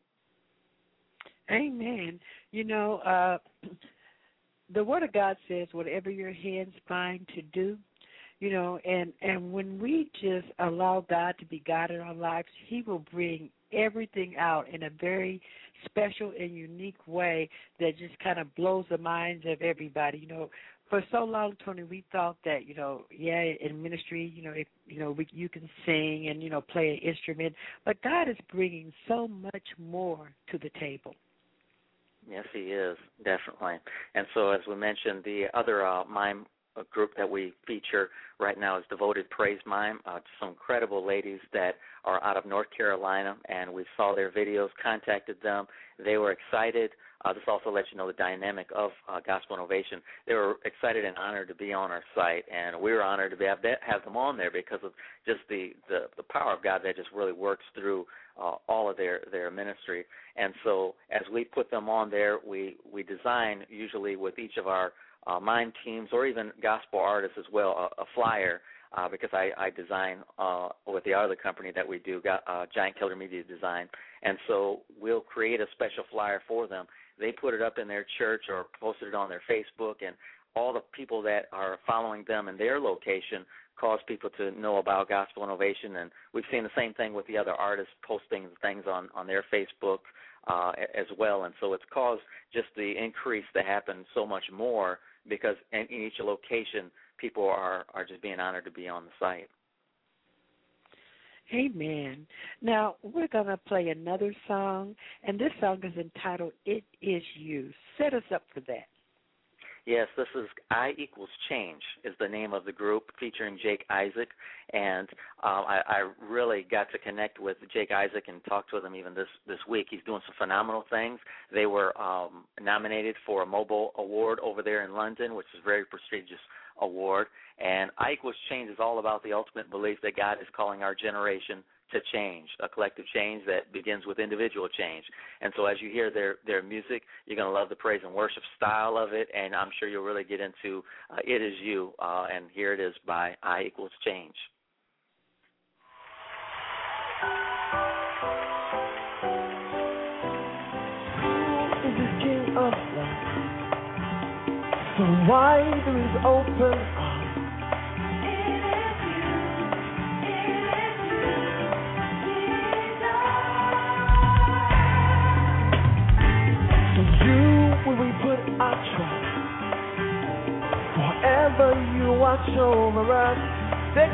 Amen. You know, uh, the Word of God says, whatever your hands find to do, you know, and, and when we just allow God to be God in our lives, he will bring everything out in a very special and unique way that just kind of blows the minds of everybody. You know, for so long, Tony, we thought that, you know, yeah, in ministry, you know, if, you know, we, you can sing and, you know, play an instrument, but God is bringing so much more to the table. Yes, he is, definitely. And so, as we mentioned, the other uh, mime group that we feature right now is Devoted Praise Mime, uh, some incredible ladies that are out of North Carolina, and we saw their videos, contacted them. They were excited. Uh, this also lets you know the dynamic of uh, Gospel Innovation. They were excited and honored to be on our site, and we were honored to be have, have them on there because of just the, the, the power of God that just really works through uh, all of their, their ministry. And so as we put them on there, we, we design usually with each of our uh, mime teams or even gospel artists as well, a, a flyer, uh, because I, I design uh, with the other company that we do, got, uh, Giant Killer Media Design. And so we'll create a special flyer for them. They put it up in their church or posted it on their Facebook, and all the people that are following them in their location cause people to know about Gospel Innovation. And we've seen the same thing with the other artists posting things on, on their Facebook uh, as well. And so it's caused just the increase to happen so much more because in, in each location, people are, are just being honored to be on the site. Amen. Now, we're going to play another song, and this song is entitled, It Is You. Set us up for that. Yes, this is I Equals Change is the name of the group, featuring Jake Isaac. And um, I, I really got to connect with Jake Isaac and talk to him even this, this week. He's doing some phenomenal things. They were um, nominated for a Mobile Award over there in London, which is a very prestigious award. And I Equals Change is all about the ultimate belief that God is calling our generation to change, a collective change that begins with individual change. And so as you hear their, their music, you're going to love the praise and worship style of it, and I'm sure you'll really get into uh, It Is You, uh, and here it is by I Equals Change. Who is the King of love? So wide there is open arms. You forever you watch over us. Say,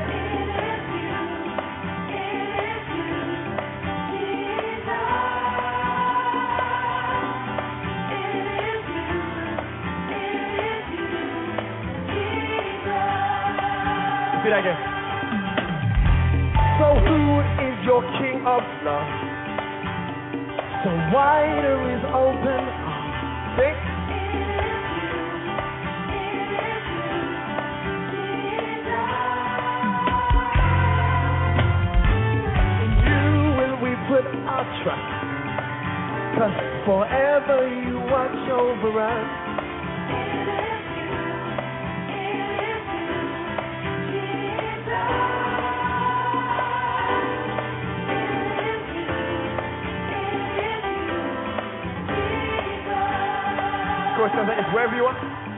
do that again. So who is your king of love? So wider is open. Sing. In you will we put our trust, 'cause forever you watch over us. It's wherever you are.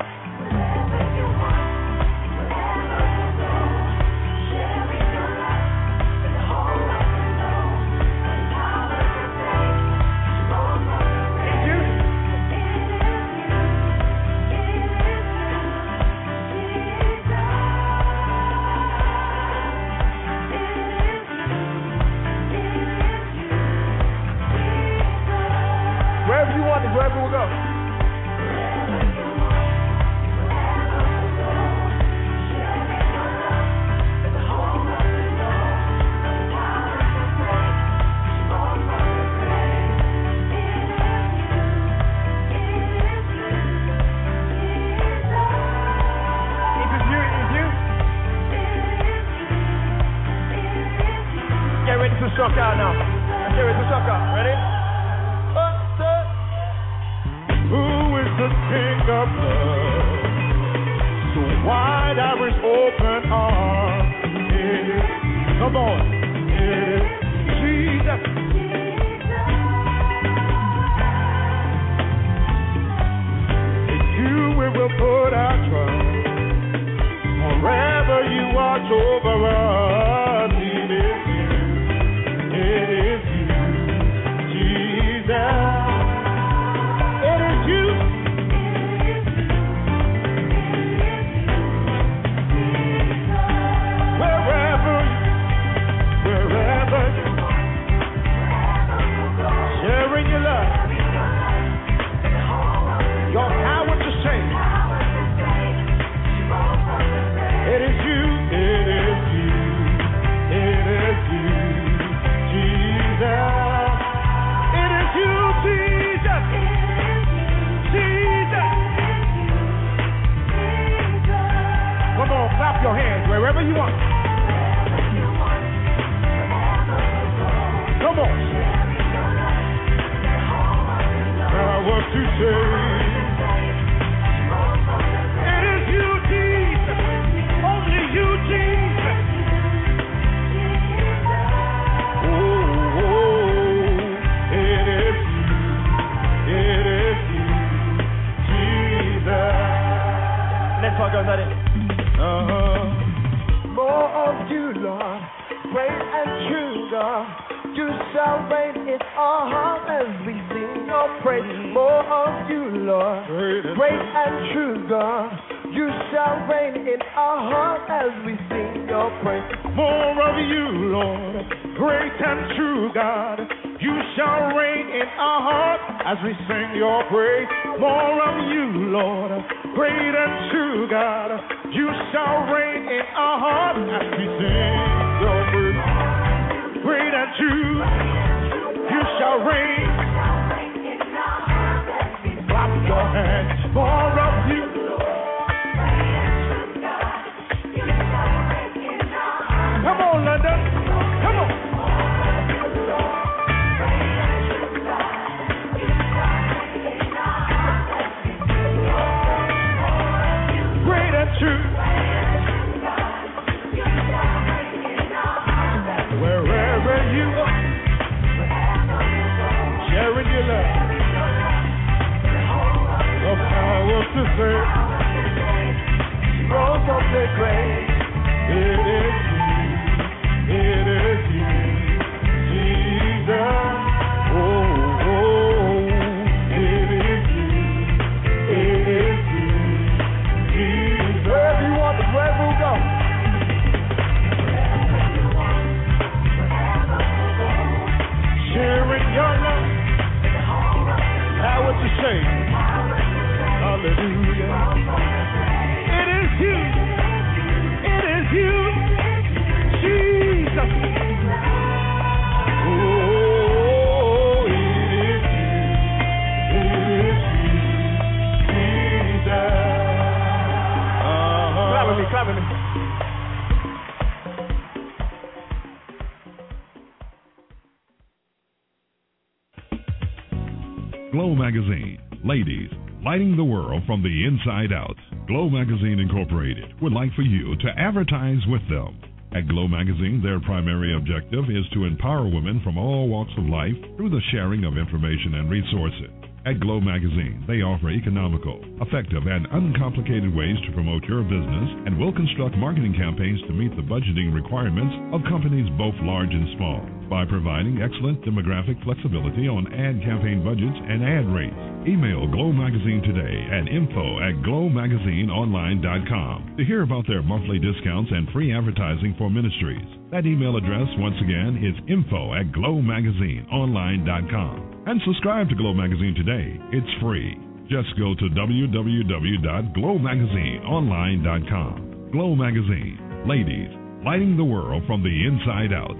Wherever you want is wherever we'll go. Shock out now. Let's get ready to shock out. Ready? One, two. Who is the King of love? So wide our open arms. Yeah. Come on. Yeah. Jesus. In you we will put our trust. Forever you watch over us. Your hands wherever you want. Come on. Power to save. It is you, Jesus. Only you, Jesus. Oh, oh, it is you. It is you, Jesus. Let's talk about it. Uh-huh. More of you, Lord, great and true, God. You shall reign in our hearts as we sing your praise. More of you, Lord, great and true, God. You shall reign in our hearts as we sing your praise. More of you, Lord, great and true, God. You shall reign in our hearts as we sing your praise. More of you, Lord, great and true, God. You shall reign in our hearts as we sing your praise. Great and true, you shall reign. Clap your hands. More of you. Come on, London. Come on. Great and true. Wherever you are, sharing your love, the power to save, rose of the grave. It is you, it is you, Jesus. Oh, oh, it is you, it is you, Jesus. Clap with me. Glow Magazine. Ladies, lighting the world from the inside out. Glow Magazine Incorporated would like for you to advertise with them. At Glow Magazine, their primary objective is to empower women from all walks of life through the sharing of information and resources. At Glow Magazine, they offer economical, effective, and uncomplicated ways to promote your business and will construct marketing campaigns to meet the budgeting requirements of companies both large and small by providing excellent demographic flexibility on ad campaign budgets and ad rates. Email Glow Magazine today at info at glow magazine online dot com to hear about their monthly discounts and free advertising for ministries. That email address, once again, is info at glow magazine online dot com. And subscribe to Glow Magazine today. It's free. Just go to w w w dot glow magazine online dot com. Glow Magazine. Ladies, lighting the world from the inside out.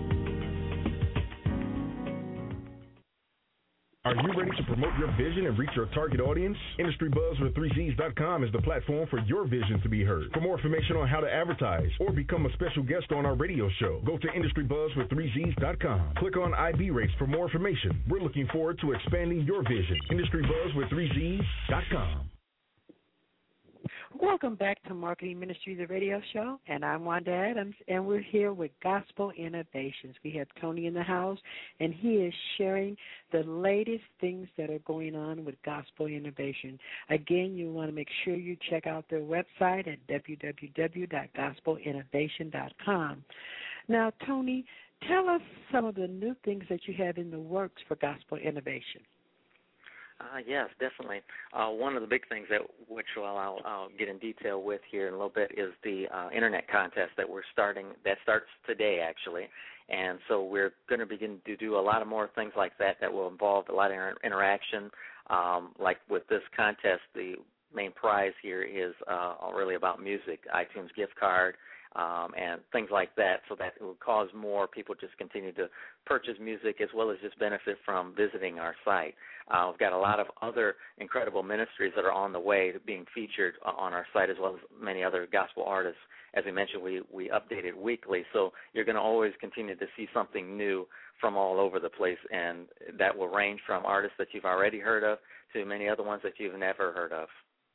Are you ready to promote your vision and reach your target audience? Industry Buzz with three Z's dot com is the platform for your vision to be heard. For more information on how to advertise or become a special guest on our radio show, go to Industry Buzz with three Z's dot com. Click on I B rates for more information. We're looking forward to expanding your vision. Industry Buzz with three Z's dot com. Welcome back to Marketing Ministry, the radio show, and I'm Wanda Adams, and we're here with Gospel Innovations. We have Tony in the house, and he is sharing the latest things that are going on with Gospel Innovation. Again, you want to make sure you check out their website at w w w dot gospel innovation dot com. Now, Tony, tell us some of the new things that you have in the works for Gospel Innovation. Uh, yes, definitely. Uh, one of the big things that which well, I'll, I'll get in detail with here in a little bit is the uh, internet contest that we're starting. That starts today, actually, and so we're going to begin to do a lot of more things like that that will involve a lot of inter- interaction. Um, like with this contest, the main prize here is uh, really about music, iTunes gift card, Um, and things like that, so that it will cause more people just continue to purchase music as well as just benefit from visiting our site. Uh, we've got a lot of other incredible ministries that are on the way to being featured on our site, as well as many other gospel artists. As we mentioned, we, we update it weekly, so you're going to always continue to see something new from all over the place, and that will range from artists that you've already heard of to many other ones that you've never heard of.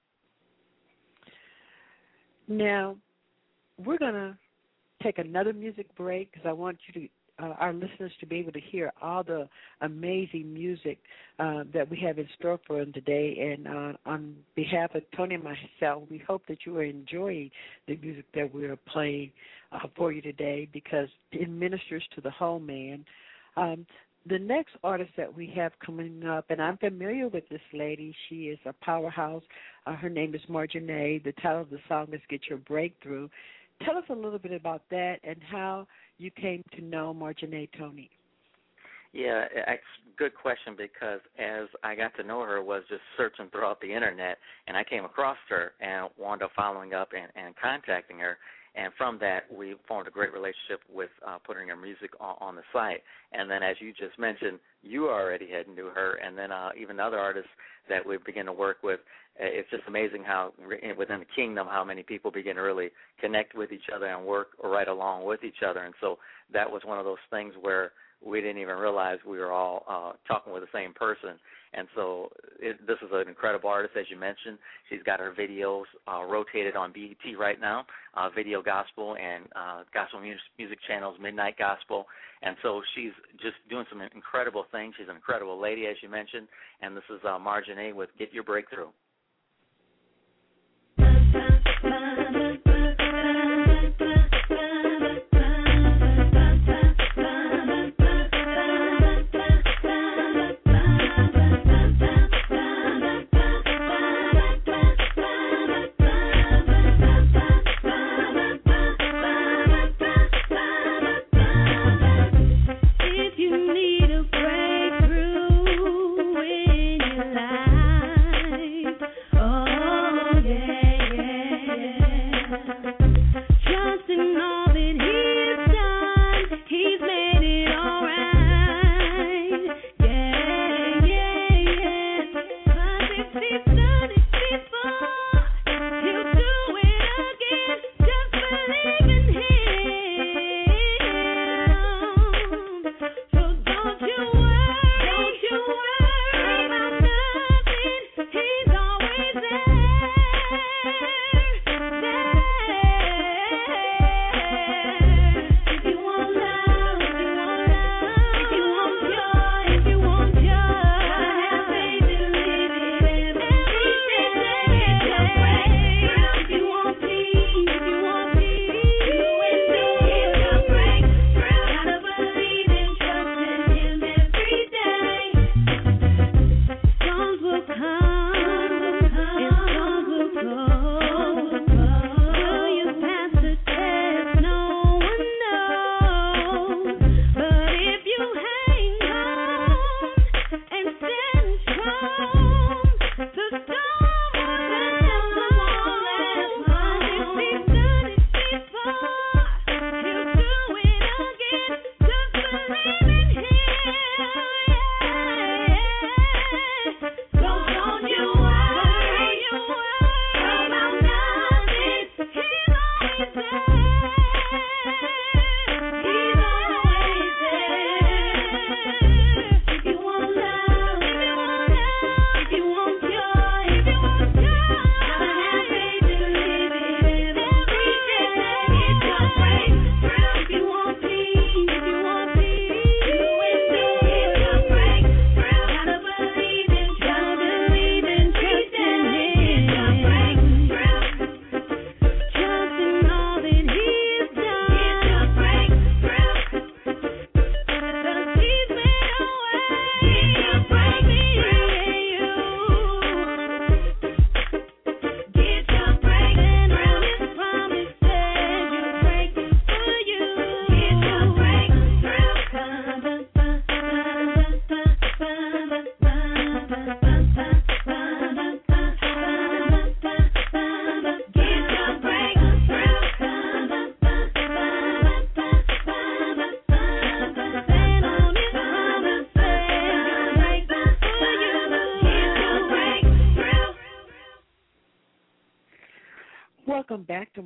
Now, we're going to take another music break because I want you to, uh, our listeners to be able to hear all the amazing music uh, that we have in store for them today. And uh, on behalf of Tony and myself, we hope that you are enjoying the music that we are playing uh, for you today because it ministers to the whole man. Um, the next artist that we have coming up, and I'm familiar with this lady. She is a powerhouse. Uh, her name is Marjanae. The title of the song is Get Your Breakthrough. Tell us a little bit about that and how you came to know Marjanae, Tony. Yeah, it's a good question because as I got to know her was just searching throughout the Internet, and I came across her and wound up following up and, and contacting her. And from that, we formed a great relationship with uh, putting her music on, on the site. And then, as you just mentioned, you already had knew her, and then uh, even other artists that we begin to work with. It's just amazing how within the kingdom how many people begin to really connect with each other and work right along with each other. And so that was one of those things where we didn't even realize we were all uh, talking with the same person. And so it, this is an incredible artist, as you mentioned. She's got her videos uh, rotated on B E T right now, uh, Video Gospel and uh, Gospel Music Channel's Midnight Gospel. And so she's just doing some incredible things. She's an incredible lady, as you mentioned. And this is uh, Marjanae with Get Your Breakthrough. If you need a breakthrough in your life,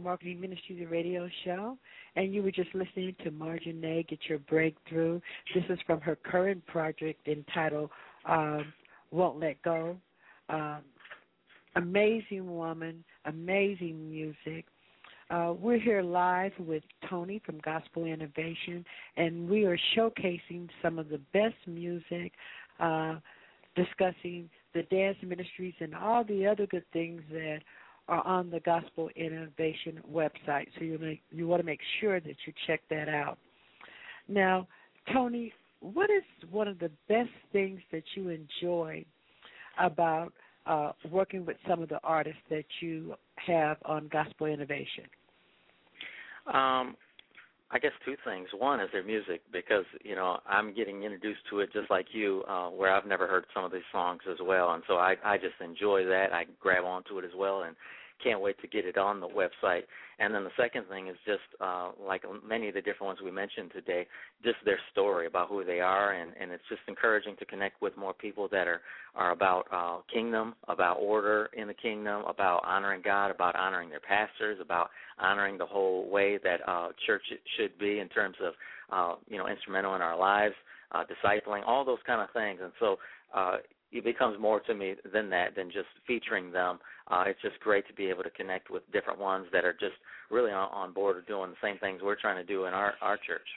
Marketing Ministry, the radio show, and you were just listening to Marjanae Get Your Breakthrough. This is from her current project entitled um, Won't Let Go. Um, amazing woman, amazing music. Uh, we're here live with Tony from Gospel Innovation, and we are showcasing some of the best music, uh, discussing the dance ministries and all the other good things that are on the Gospel Innovation website. So you make, you want to make sure that you check that out. Now, Tony, what is one of the best things that you enjoy about uh, working with some of the artists that you have on Gospel Innovation? Um, I guess two things. One is their music, because, you know, I'm getting introduced to it just like you, uh, where I've never heard some of these songs as well, and so I, I just enjoy that. I grab onto it as well and can't wait to get it on the website. And then the second thing is just, uh, like many of the different ones we mentioned today, just their story about who they are, and, and it's just encouraging to connect with more people that are, are about uh, kingdom, about order in the kingdom, about honoring God, about honoring their pastors, about honoring the whole way that uh, church should be in terms of, uh, you know, instrumental in our lives, uh, discipling, all those kind of things. And so uh, it becomes more to me than that, than just featuring them. Uh, it's just great to be able to connect with different ones that are just really on, on board or doing the same things we're trying to do in our, our church.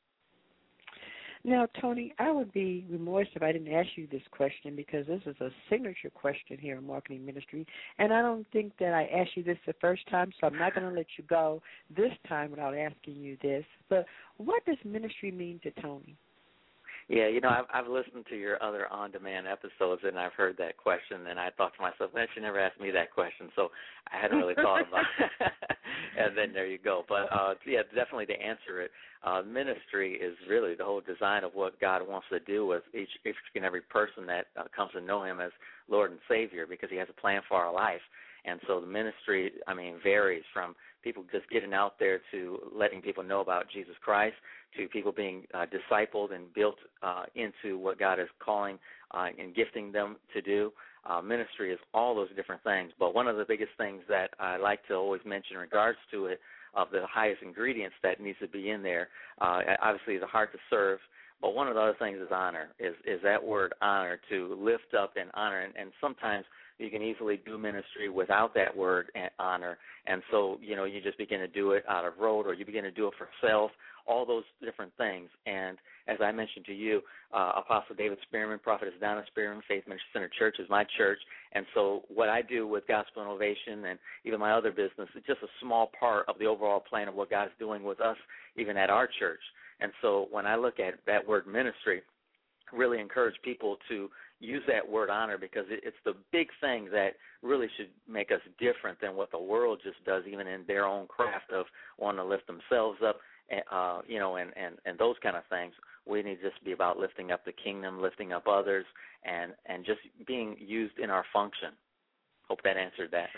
Now, Tony, I would be remorse if I didn't ask you this question, because this is a signature question here in Marketing Ministry, and I don't think that I asked you this the first time, so I'm not going to let you go this time without asking you this. But what does ministry mean to Tony? Yeah, you know, I've, I've listened to your other on-demand episodes, and I've heard that question, and I thought to myself, well, she never asked me that question, so I hadn't really thought about it. And then there you go. But, uh, yeah, definitely to answer it, uh, ministry is really the whole design of what God wants to do with each, each and every person that uh, comes to know him as Lord and Savior, because he has a plan for our life. And so the ministry, I mean, varies from people just getting out there to letting people know about Jesus Christ, to people being uh, discipled and built uh, into what God is calling uh, and gifting them to do. Uh, ministry is all those different things. But one of the biggest things that I like to always mention in regards to it, of the highest ingredients that needs to be in there, uh, obviously is a heart to serve. But one of the other things is honor, is, is that word honor, to lift up and honor. And, and sometimes you can easily do ministry without that word honor. And so, you know, you just begin to do it out of rote, or you begin to do it for self, all those different things. And as I mentioned to you, uh, Apostle David Spearman, Prophetess Donna Spearman, Faith Ministry Center Church is my church. And so what I do with Gospel Innovation and even my other business is just a small part of the overall plan of what God is doing with us, even at our church. And so when I look at that word ministry, really encourage people to use that word honor, because it, it's the big thing that really should make us different than what the world just does, even in their own craft of wanting to lift themselves up, uh, you know, and, and, and those kind of things. We need to just be about lifting up the kingdom, lifting up others, and, and just being used in our function. Hope that answered that.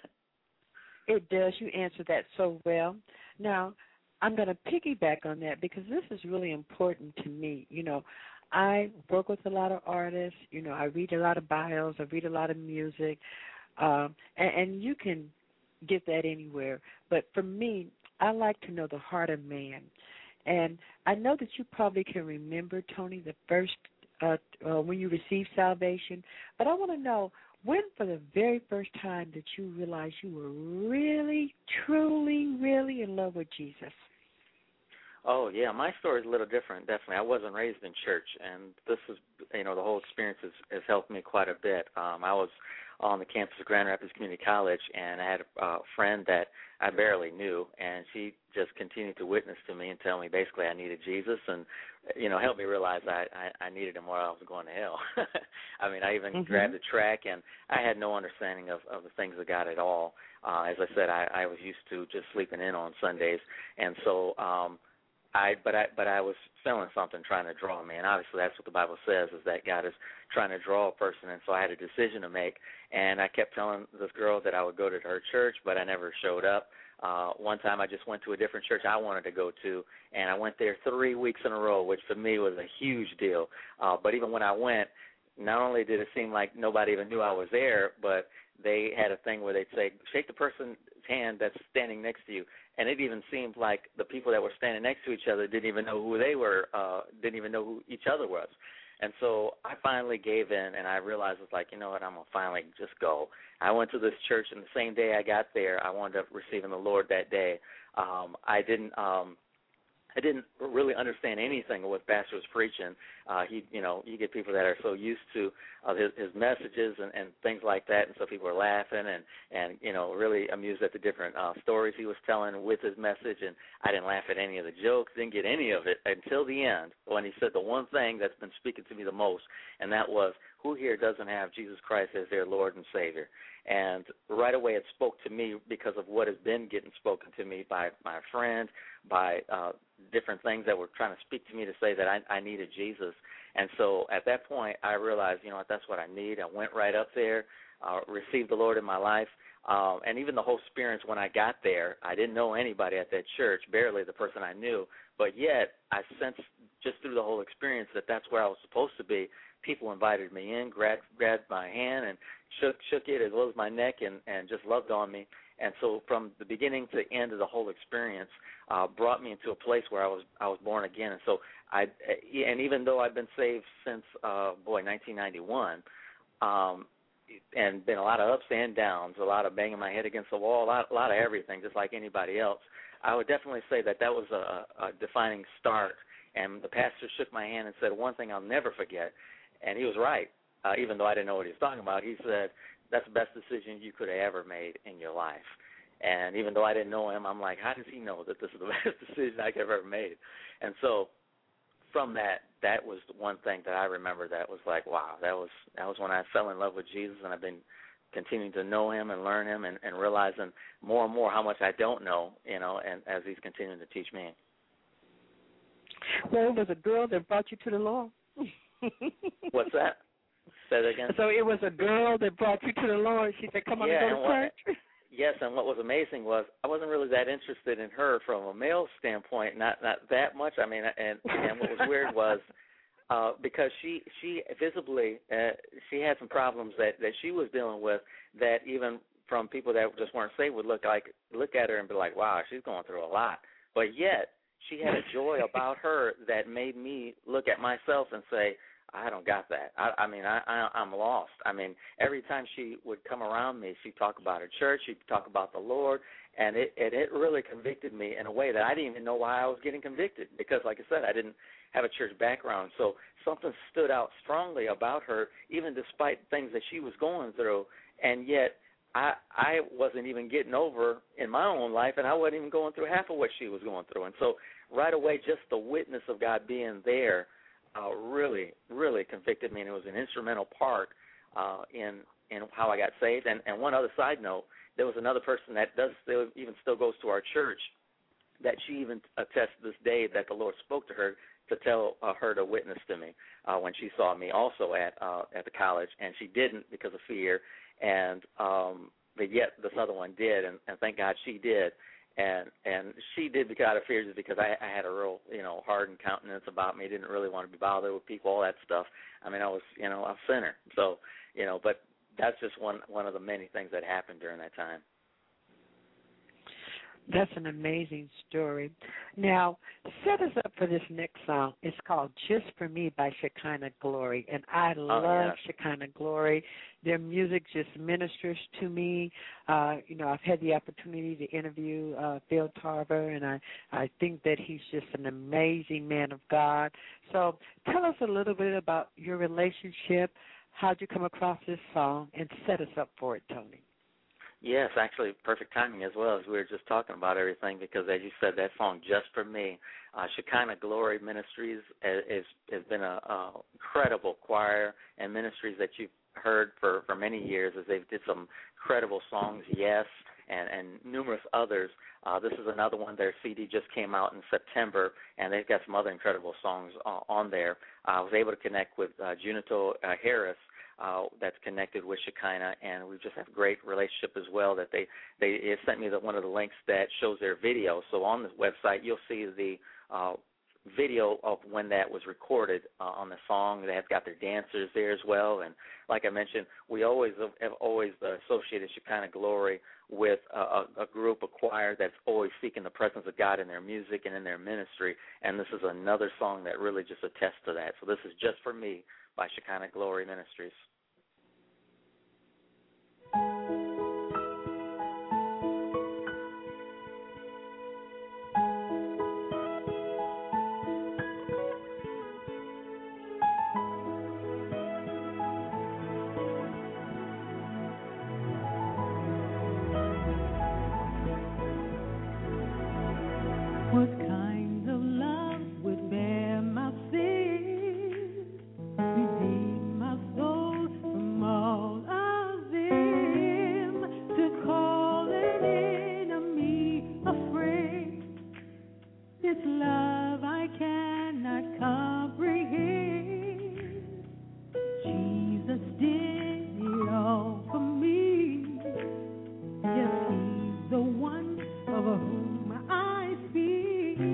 It does. You answered that so well. Now, I'm going to piggyback on that, because this is really important to me. You know, I work with a lot of artists. You know, I read a lot of bios. I read a lot of music. Um, and, and you can get that anywhere. But for me, I like to know the heart of man. And I know that you probably can remember, Tony, the first uh, uh, when you received salvation. But I want to know, when for the very first time did you realize you were really, truly, really in love with Jesus? Oh, yeah, my story is a little different, definitely. I wasn't raised in church, and this is, you know, the whole experience has, has helped me quite a bit. Um, I was on the campus of Grand Rapids Community College, and I had a uh, friend that I barely knew, and she just continued to witness to me and tell me basically I needed Jesus, and, you know, help me realize I, I, I needed him or I was going to hell. I mean, I even mm-hmm. grabbed the track, and I had no understanding of, of the things of God at all. Uh, as I said, I, I was used to just sleeping in on Sundays, and so um, I, but I, but I was feeling something trying to draw me, and obviously that's what the Bible says, is that God is trying to draw a person, and so I had a decision to make, and I kept telling this girl that I would go to her church, but I never showed up. Uh, one time I just went to a different church I wanted to go to, and I went there three weeks in a row, which for me was a huge deal. Uh, but even when I went, not only did it seem like nobody even knew I was there, but they had a thing where they'd say, shake the person, hand that's standing next to you. And it even seemed like the people that were standing next to each other didn't even know who they were, uh, didn't even know who each other was. And so I finally gave in, and I realized, it's like, you know what, I'm going to finally just go. I went to this church, and the same day I got there, I wound up receiving the Lord that day. Um, I didn't um, I didn't really understand anything of what Pastor was preaching. Uh, he, you know, you get people that are so used to uh, his, his messages and, and things like that, and so people were laughing and, and you know, really amused at the different uh, stories he was telling with his message, and I didn't laugh at any of the jokes, didn't get any of it until the end when he said the one thing that's been speaking to me the most, and that was, who here doesn't have Jesus Christ as their Lord and Savior? And right away it spoke to me because of what has been getting spoken to me by my friend, by uh, different things that were trying to speak to me to say that I, I needed Jesus. And so at that point I realized, you know what, that's what I need. I went right up there, uh, received the Lord in my life. Um, and even the whole experience when I got there, I didn't know anybody at that church, barely the person I knew. But yet I sensed just through the whole experience that that's where I was supposed to be. People invited me in, grabbed, grabbed my hand and shook shook it as well as my neck and, and just loved on me. And so from the beginning to the end of the whole experience uh, brought me into a place where I was I was born again. And so I and even though I've been saved since uh, boy nineteen ninety-one, um, and been a lot of ups and downs, a lot of banging my head against the wall, a lot, a lot of everything, just like anybody else, I would definitely say that that was a, a defining start. And the pastor shook my hand and said one thing I'll never forget. And he was right, uh, even though I didn't know what he was talking about. He said, that's the best decision you could have ever made in your life. And even though I didn't know him, I'm like, how does he know that this is the best decision I could have ever made? And so from that, that was one thing that I remember that was like, wow, that was that was when I fell in love with Jesus, and I've been continuing to know him and learn him and, and realizing more and more how much I don't know, you know, and as he's continuing to teach me. Well, there's a girl that brought you to the Lord. What's that? Say that again. So it was a girl that brought you to the Lord. She said, come on yeah, and go to what, church. Yes, and what was amazing was I wasn't really that interested in her from a male standpoint, not not that much. I mean, and, and what was weird was uh, because she she visibly, uh, she had some problems that, that she was dealing with that even from people that just weren't saved would look like look at her and be like, wow, she's going through a lot. But yet she had a joy about her that made me look at myself and say, I don't got that. I, I mean, I, I, I'm lost. I mean, every time she would come around me, she'd talk about her church, she'd talk about the Lord, and it, it, it really convicted me in a way that I didn't even know why I was getting convicted because, like I said, I didn't have a church background. So something stood out strongly about her, even despite things that she was going through, and yet I, I wasn't even getting over in my own life, and I wasn't even going through half of what she was going through. And so right away, just the witness of God being there Uh, really, really convicted me, and it was an instrumental part uh, in in how I got saved. And, and one other side note, there was another person that does still, even still goes to our church that she even attests this day that the Lord spoke to her to tell uh, her to witness to me uh, when she saw me also at uh, at the college, and she didn't because of fear, and um, but yet this other one did, and, and thank God she did. And and she did because out of fear, just because I, I had a real, you know, hardened countenance about me. Didn't really want to be bothered with people, all that stuff. I mean, I was, you know, a sinner. So, you know, but that's just one one of the many things that happened during that time. That's an amazing story. Now, set us up for this next song. It's called Just For Me by Shekinah Glory, and I love oh, yeah. Shekinah Glory. Their music just ministers to me. Uh, you know, I've had the opportunity to interview uh, Phil Tarver, and I, I think that he's just an amazing man of God. So tell us a little bit about your relationship. How'd you come across this song, and set us up for it, Tony. Yes, actually, perfect timing as well, as we were just talking about everything, because as you said, that song, Just For Me, uh, Shekinah Glory Ministries is, has been an incredible choir and ministries that you've heard for, for many years, as they've did some incredible songs, Yes, and, and numerous others. Uh, this is another one. Their C D just came out in September, and they've got some other incredible songs uh, on there. Uh, I was able to connect with uh, Junito uh, Harris, Uh, that's connected with Shekinah, and we just have a great relationship as well. That they they it sent me the, one of the links that shows their video. So on this website, you'll see the uh, video of when that was recorded uh, on the song. They have got their dancers there as well. And like I mentioned, we always have, have always associated Shekinah Glory with a, a, a group, a choir that's always seeking the presence of God in their music and in their ministry. And this is another song that really just attests to that. So this is Just for Me by Shekinah Glory Ministries. What kind of love would bear my sins, redeem my soul from all of them, to call an enemy a friend? This love I cannot comprehend. Jesus did it all for me. Yes, He's the one of whom I speak.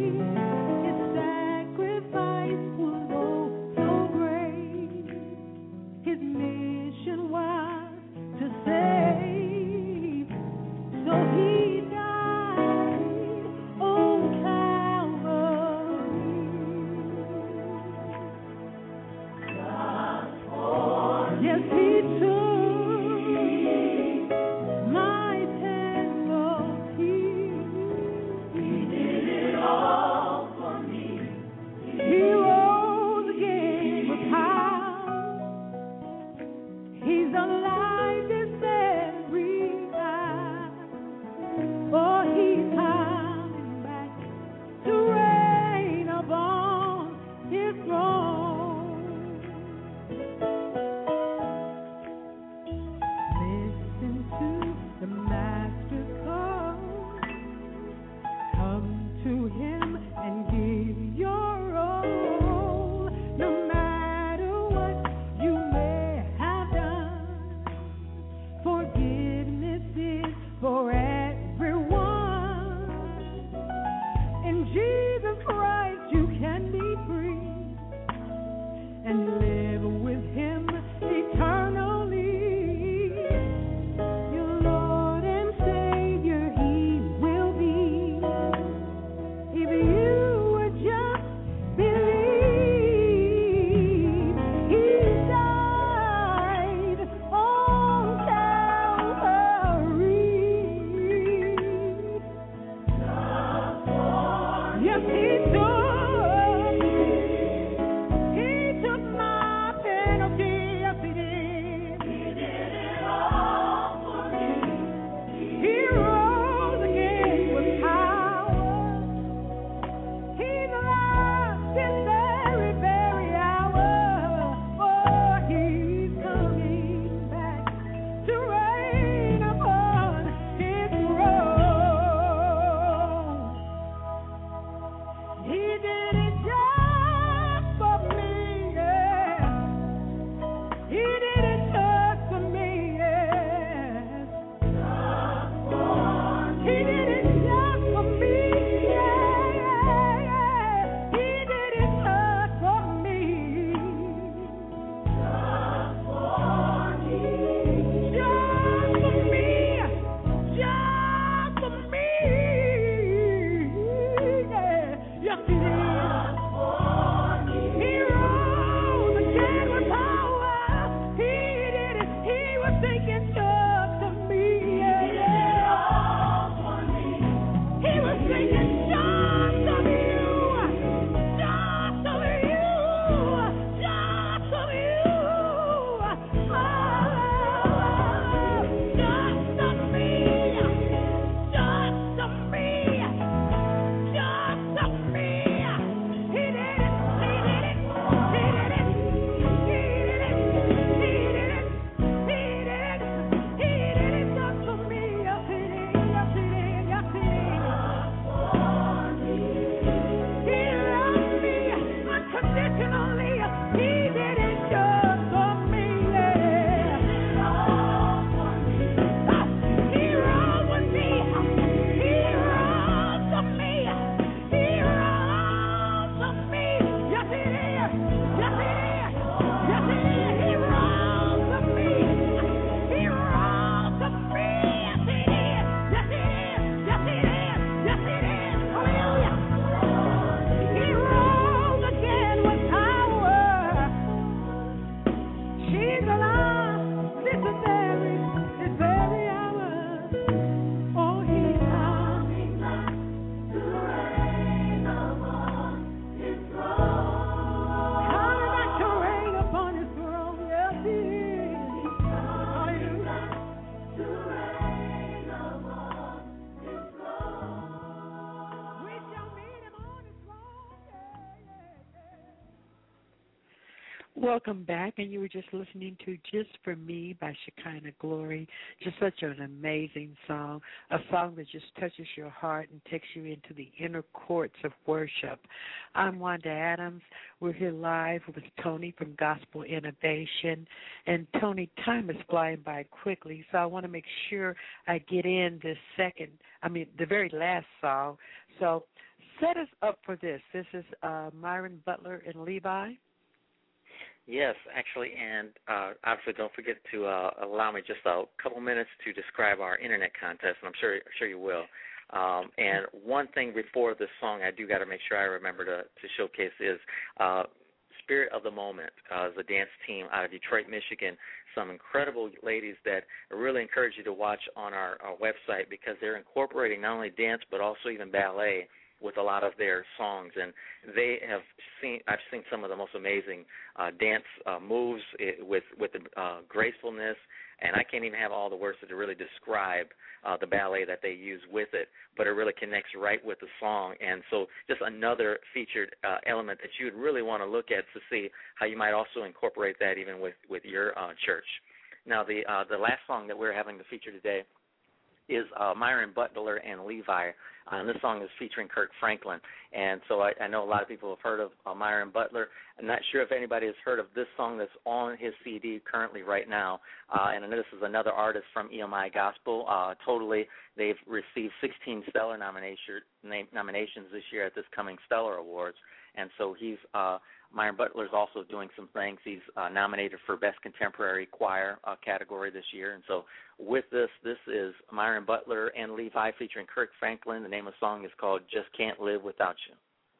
Welcome back, and you were just listening to Just For Me by Shekinah Glory. Just such an amazing song, a song that just touches your heart and takes you into the inner courts of worship. I'm Wanda Adams. We're here live with Tony from Gospel Innovation. And Tony, time is flying by quickly, so I want to make sure I get in this second, I mean, the very last song. So set us up for this. This is uh, Myron Butler and Levi. Yes, actually, and uh, obviously don't forget to uh, allow me just a couple minutes to describe our internet contest, and I'm sure sure you will. Um, and one thing before this song I do got to make sure I remember to, to showcase is uh, Spirit of the Moment uh, is a dance team out of Detroit, Michigan, some incredible ladies that I really encourage you to watch on our, our website because they're incorporating not only dance but also even ballet with a lot of their songs, and they have seen. I've seen some of the most amazing uh, dance uh, moves it, with with the uh, gracefulness, and I can't even have all the words to really describe uh, the ballet that they use with it. But it really connects right with the song, and so just another featured uh, element that you would really want to look at to see how you might also incorporate that even with with your uh, church. Now, the uh, the last song that we're having to feature today is uh, Myron Butler and Levi. Uh, and this song is featuring Kirk Franklin. And so I, I know a lot of people have heard of uh, Myron Butler. I'm not sure if anybody has heard of this song that's on his C D currently right now. Uh, and this is another artist from E M I Gospel. Uh, totally, they've received sixteen Stellar nomination, nominations this year at this coming Stellar Awards. And so he's uh, Myron Butler's also doing some things. He's uh, nominated for Best Contemporary Choir uh, category this year. And so with this, this is Myron Butler and Levi featuring Kirk Franklin. The name of the song is called Just Can't Live Without You.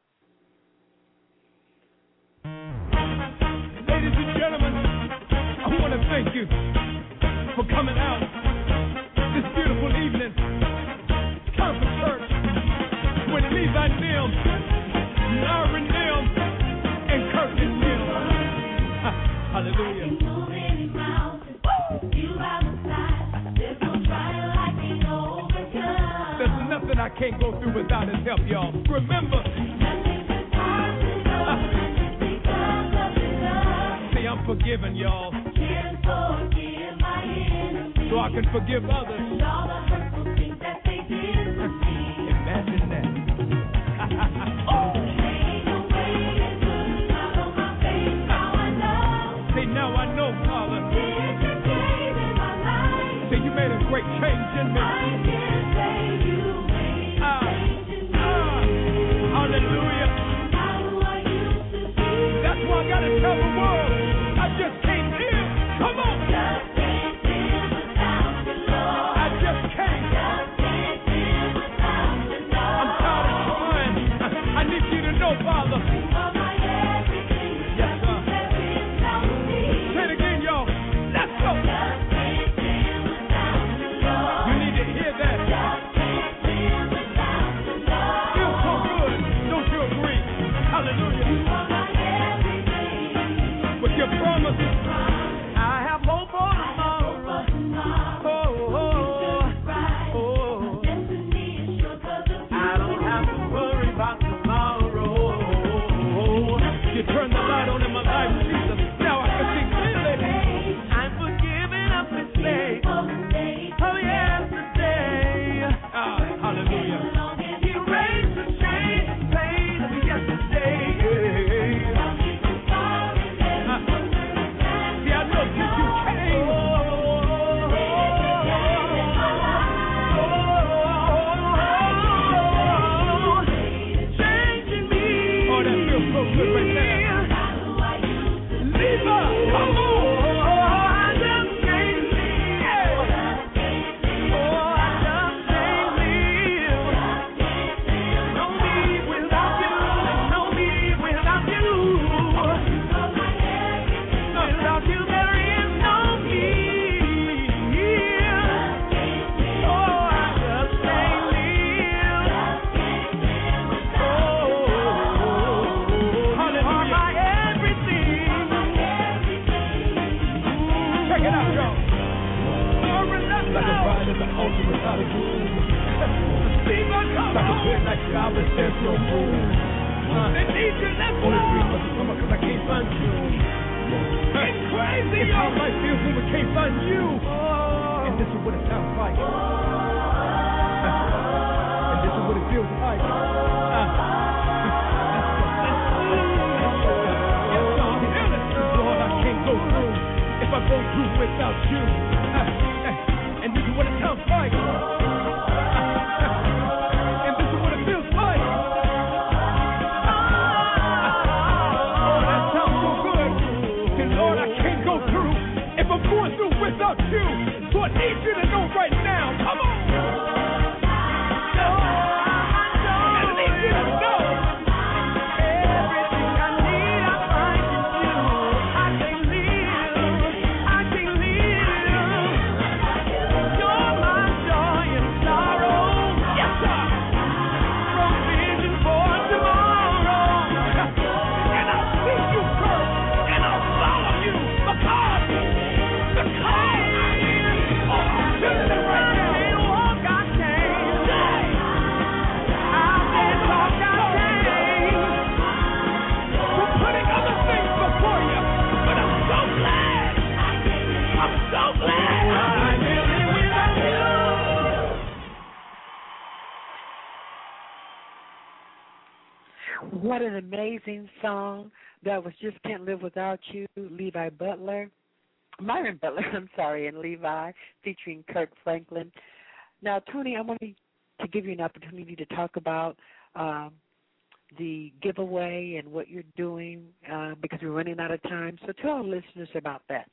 Ladies and gentlemen, I want to thank you for coming out this beautiful evening. Come for church with Levi Nim, Myron Nim, and Kirk Nim. Hallelujah. There's nothing I can't go through without his help, y'all. Remember, see, I'm forgiven, y'all. So I can forgive others. Imagine that. Say, now I know, Father. Say, you made a great change in me. Hallelujah. That's why I gotta tell the world I just can't live. Come on. I just can't. I'm tired of trying. I need you to know, Father. Yes, sir. Say it again, y'all. Let's go. You need to hear that. Your promises. I have hope for tomorrow. Oh, oh, oh, oh. I don't have to worry about tomorrow. You turn the light on in my life, Jesus. Now I can see clearly. I'm forgiven of mistakes. Oh, yesterday. Ah, hallelujah. He raised the shame and pain of yesterday. It's crazy, it's how life feels when we can't find you. And this is what it sounds like. And this is what it feels like. Lord, I can't go through if I go through without you. And this is what it sounds like. And this is what it feels like. Oh, that sounds so good. And Lord, I can't go through if I'm going through without you. So I need you to know right now. Come on. And I need you to know. Everything I need, I find in you. I can't live. I can't live. You're my joy and sorrow. Yes, sir. Provision for tomorrow. And I'll seek you first. And I'll follow you because, because oh, I'm feeling it right now. I can't walk, I can't. I can't talk, I can't. We're putting other things before you. But I'm so glad. I'm so glad. I can't live without you. What an amazing song. That was Just Can't Live Without You, Levi Butler. Myron Butler, I'm sorry, and Levi, featuring Kirk Franklin. Now, Tony, I want to give you an opportunity to talk about um, the giveaway and what you're doing uh, because we're running out of time. So tell our listeners about that.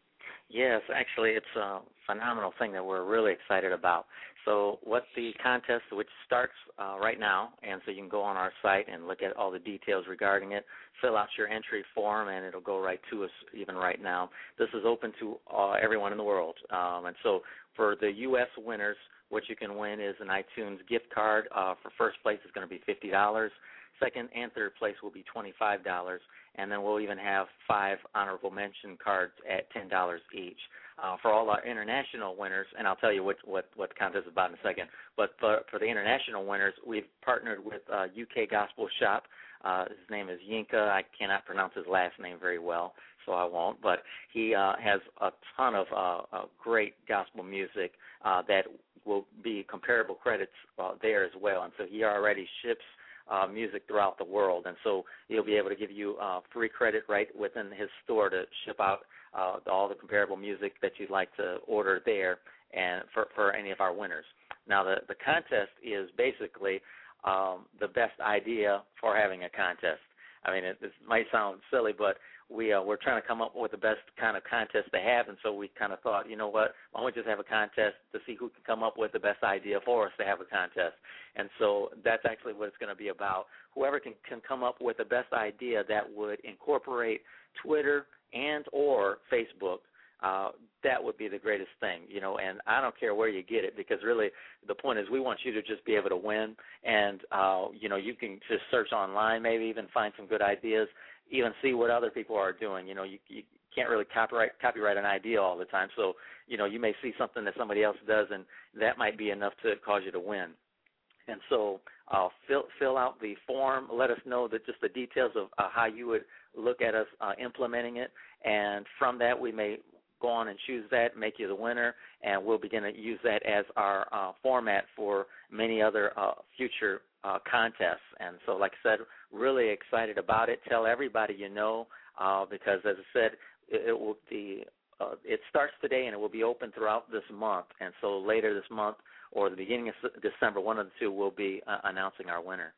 Yes, actually, it's a phenomenal thing that we're really excited about. So what the contest, which starts uh, right now, and so you can go on our site and look at all the details regarding it, fill out your entry form, and it'll go right to us even right now. This is open to uh, everyone in the world. Um, and so for the U S winners, what you can win is an iTunes gift card. Uh, for first place, it's going to be fifty dollars. Second and third place will be twenty-five dollars, and then we'll even have five honorable mention cards at ten dollars each. Uh, for all our international winners, and I'll tell you what, what, what the contest is about in a second, but for, for the international winners, we've partnered with uh, U K Gospel Shop. Uh, his name is Yinka. I cannot pronounce his last name very well, so I won't, but he uh, has a ton of uh, uh, great gospel music uh, that will be comparable credits uh, there as well, and so he already ships Uh, music throughout the world, and so he'll be able to give you uh, free credit right within his store to ship out uh, all the comparable music that you'd like to order there and for, for any of our winners. Now, the, the contest is basically um, the best idea for having a contest. I mean, it, this might sound silly, but we, uh, we're trying to come up with the best kind of contest to have, and so we kind of thought, you know what, why don't we just have a contest to see who can come up with the best idea for us to have a contest. And so that's actually what it's going to be about. Whoever can, can come up with the best idea that would incorporate Twitter and or Facebook, uh, that would be the greatest thing, you know, and I don't care where you get it because really the point is we want you to just be able to win, and, uh, you know, you can just search online, maybe even find some good ideas, even see what other people are doing. You know, you, you can't really copyright copyright an idea all the time, so, you know, you may see something that somebody else does, and that might be enough to cause you to win. And so uh, fill, fill out the form, let us know that just the details of uh, how you would look at us uh, implementing it, and from that we may go on and choose that, make you the winner, and we'll begin to use that as our uh, format for many other uh, future uh, contests. And so, like I said, really excited about it. Tell everybody you know, uh, because as I said, it, it will be uh, it starts today and it will be open throughout this month. And so later this month or the beginning of December, one of the two will be uh, announcing our winner.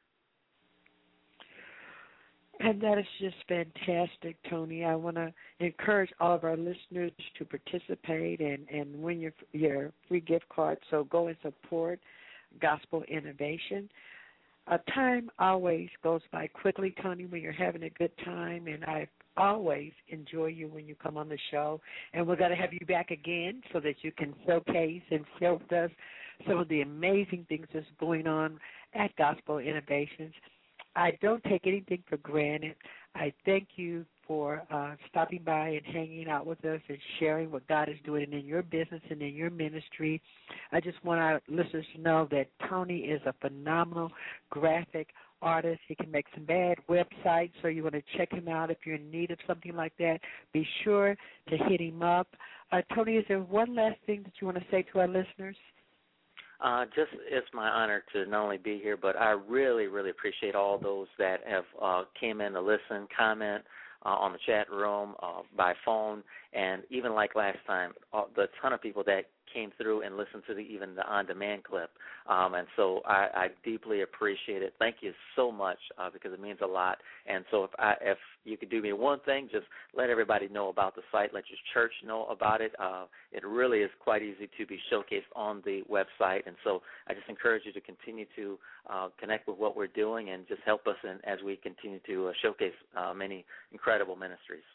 And that is just fantastic, Tony. I want to encourage all of our listeners to participate and, and win your your free gift card. So go and support Gospel Innovation. Uh, time always goes by quickly, Tony, when you're having a good time, and I always enjoy you when you come on the show. And we're going to have you back again so that you can showcase and share with us some of the amazing things that's going on at Gospel Innovations. I don't take anything for granted. I thank you for uh, stopping by and hanging out with us and sharing what God is doing in your business and in your ministry. I just want our listeners to know that Tony is a phenomenal graphic artist. He can make some bad websites, so you want to check him out if you're in need of something like that. Be sure to hit him up. Uh, Tony, is there one last thing that you want to say to our listeners? Uh, just it's my honor to not only be here, but I really, really appreciate all those that have uh, came in to listen, comment uh, on the chat room, uh, by phone, and even like last time, uh, the ton of people that came through and listened to the, even the on-demand clip. Um, and so I, I deeply appreciate it. Thank you so much uh, because it means a lot. And so if I, if you could do me one thing, just let everybody know about the site. Let your church know about it. Uh, it really is quite easy to be showcased on the website. And so I just encourage you to continue to uh, connect with what we're doing and just help us in, as we continue to uh, showcase uh, many incredible ministries.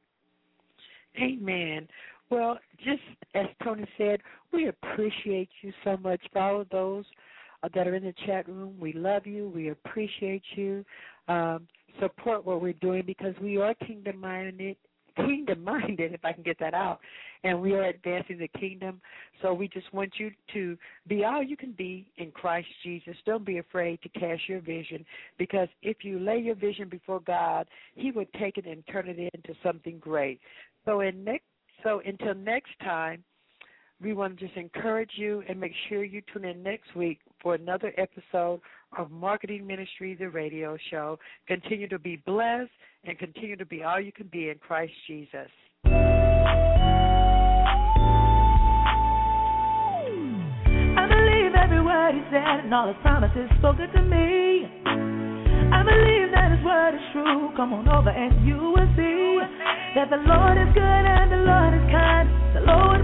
Amen. Well, just as Tony said, we appreciate you so much. For all of those uh, that are in the chat room, we love you. We appreciate you. Um, support what we're doing because we are kingdom-minded, kingdom-minded, if I can get that out, and we are advancing the kingdom. So we just want you to be all you can be in Christ Jesus. Don't be afraid to cast your vision because if you lay your vision before God, he would take it and turn it into something great. So in next So until next time, we want to just encourage you and make sure you tune in next week for another episode of Marketing Ministry, the radio show. Continue to be blessed and continue to be all you can be in Christ Jesus. I believe every word he said and all his promises spoken to me. I believe that his word is true. Come on over and you will see that the Lord is good and the Lord is kind. The Lord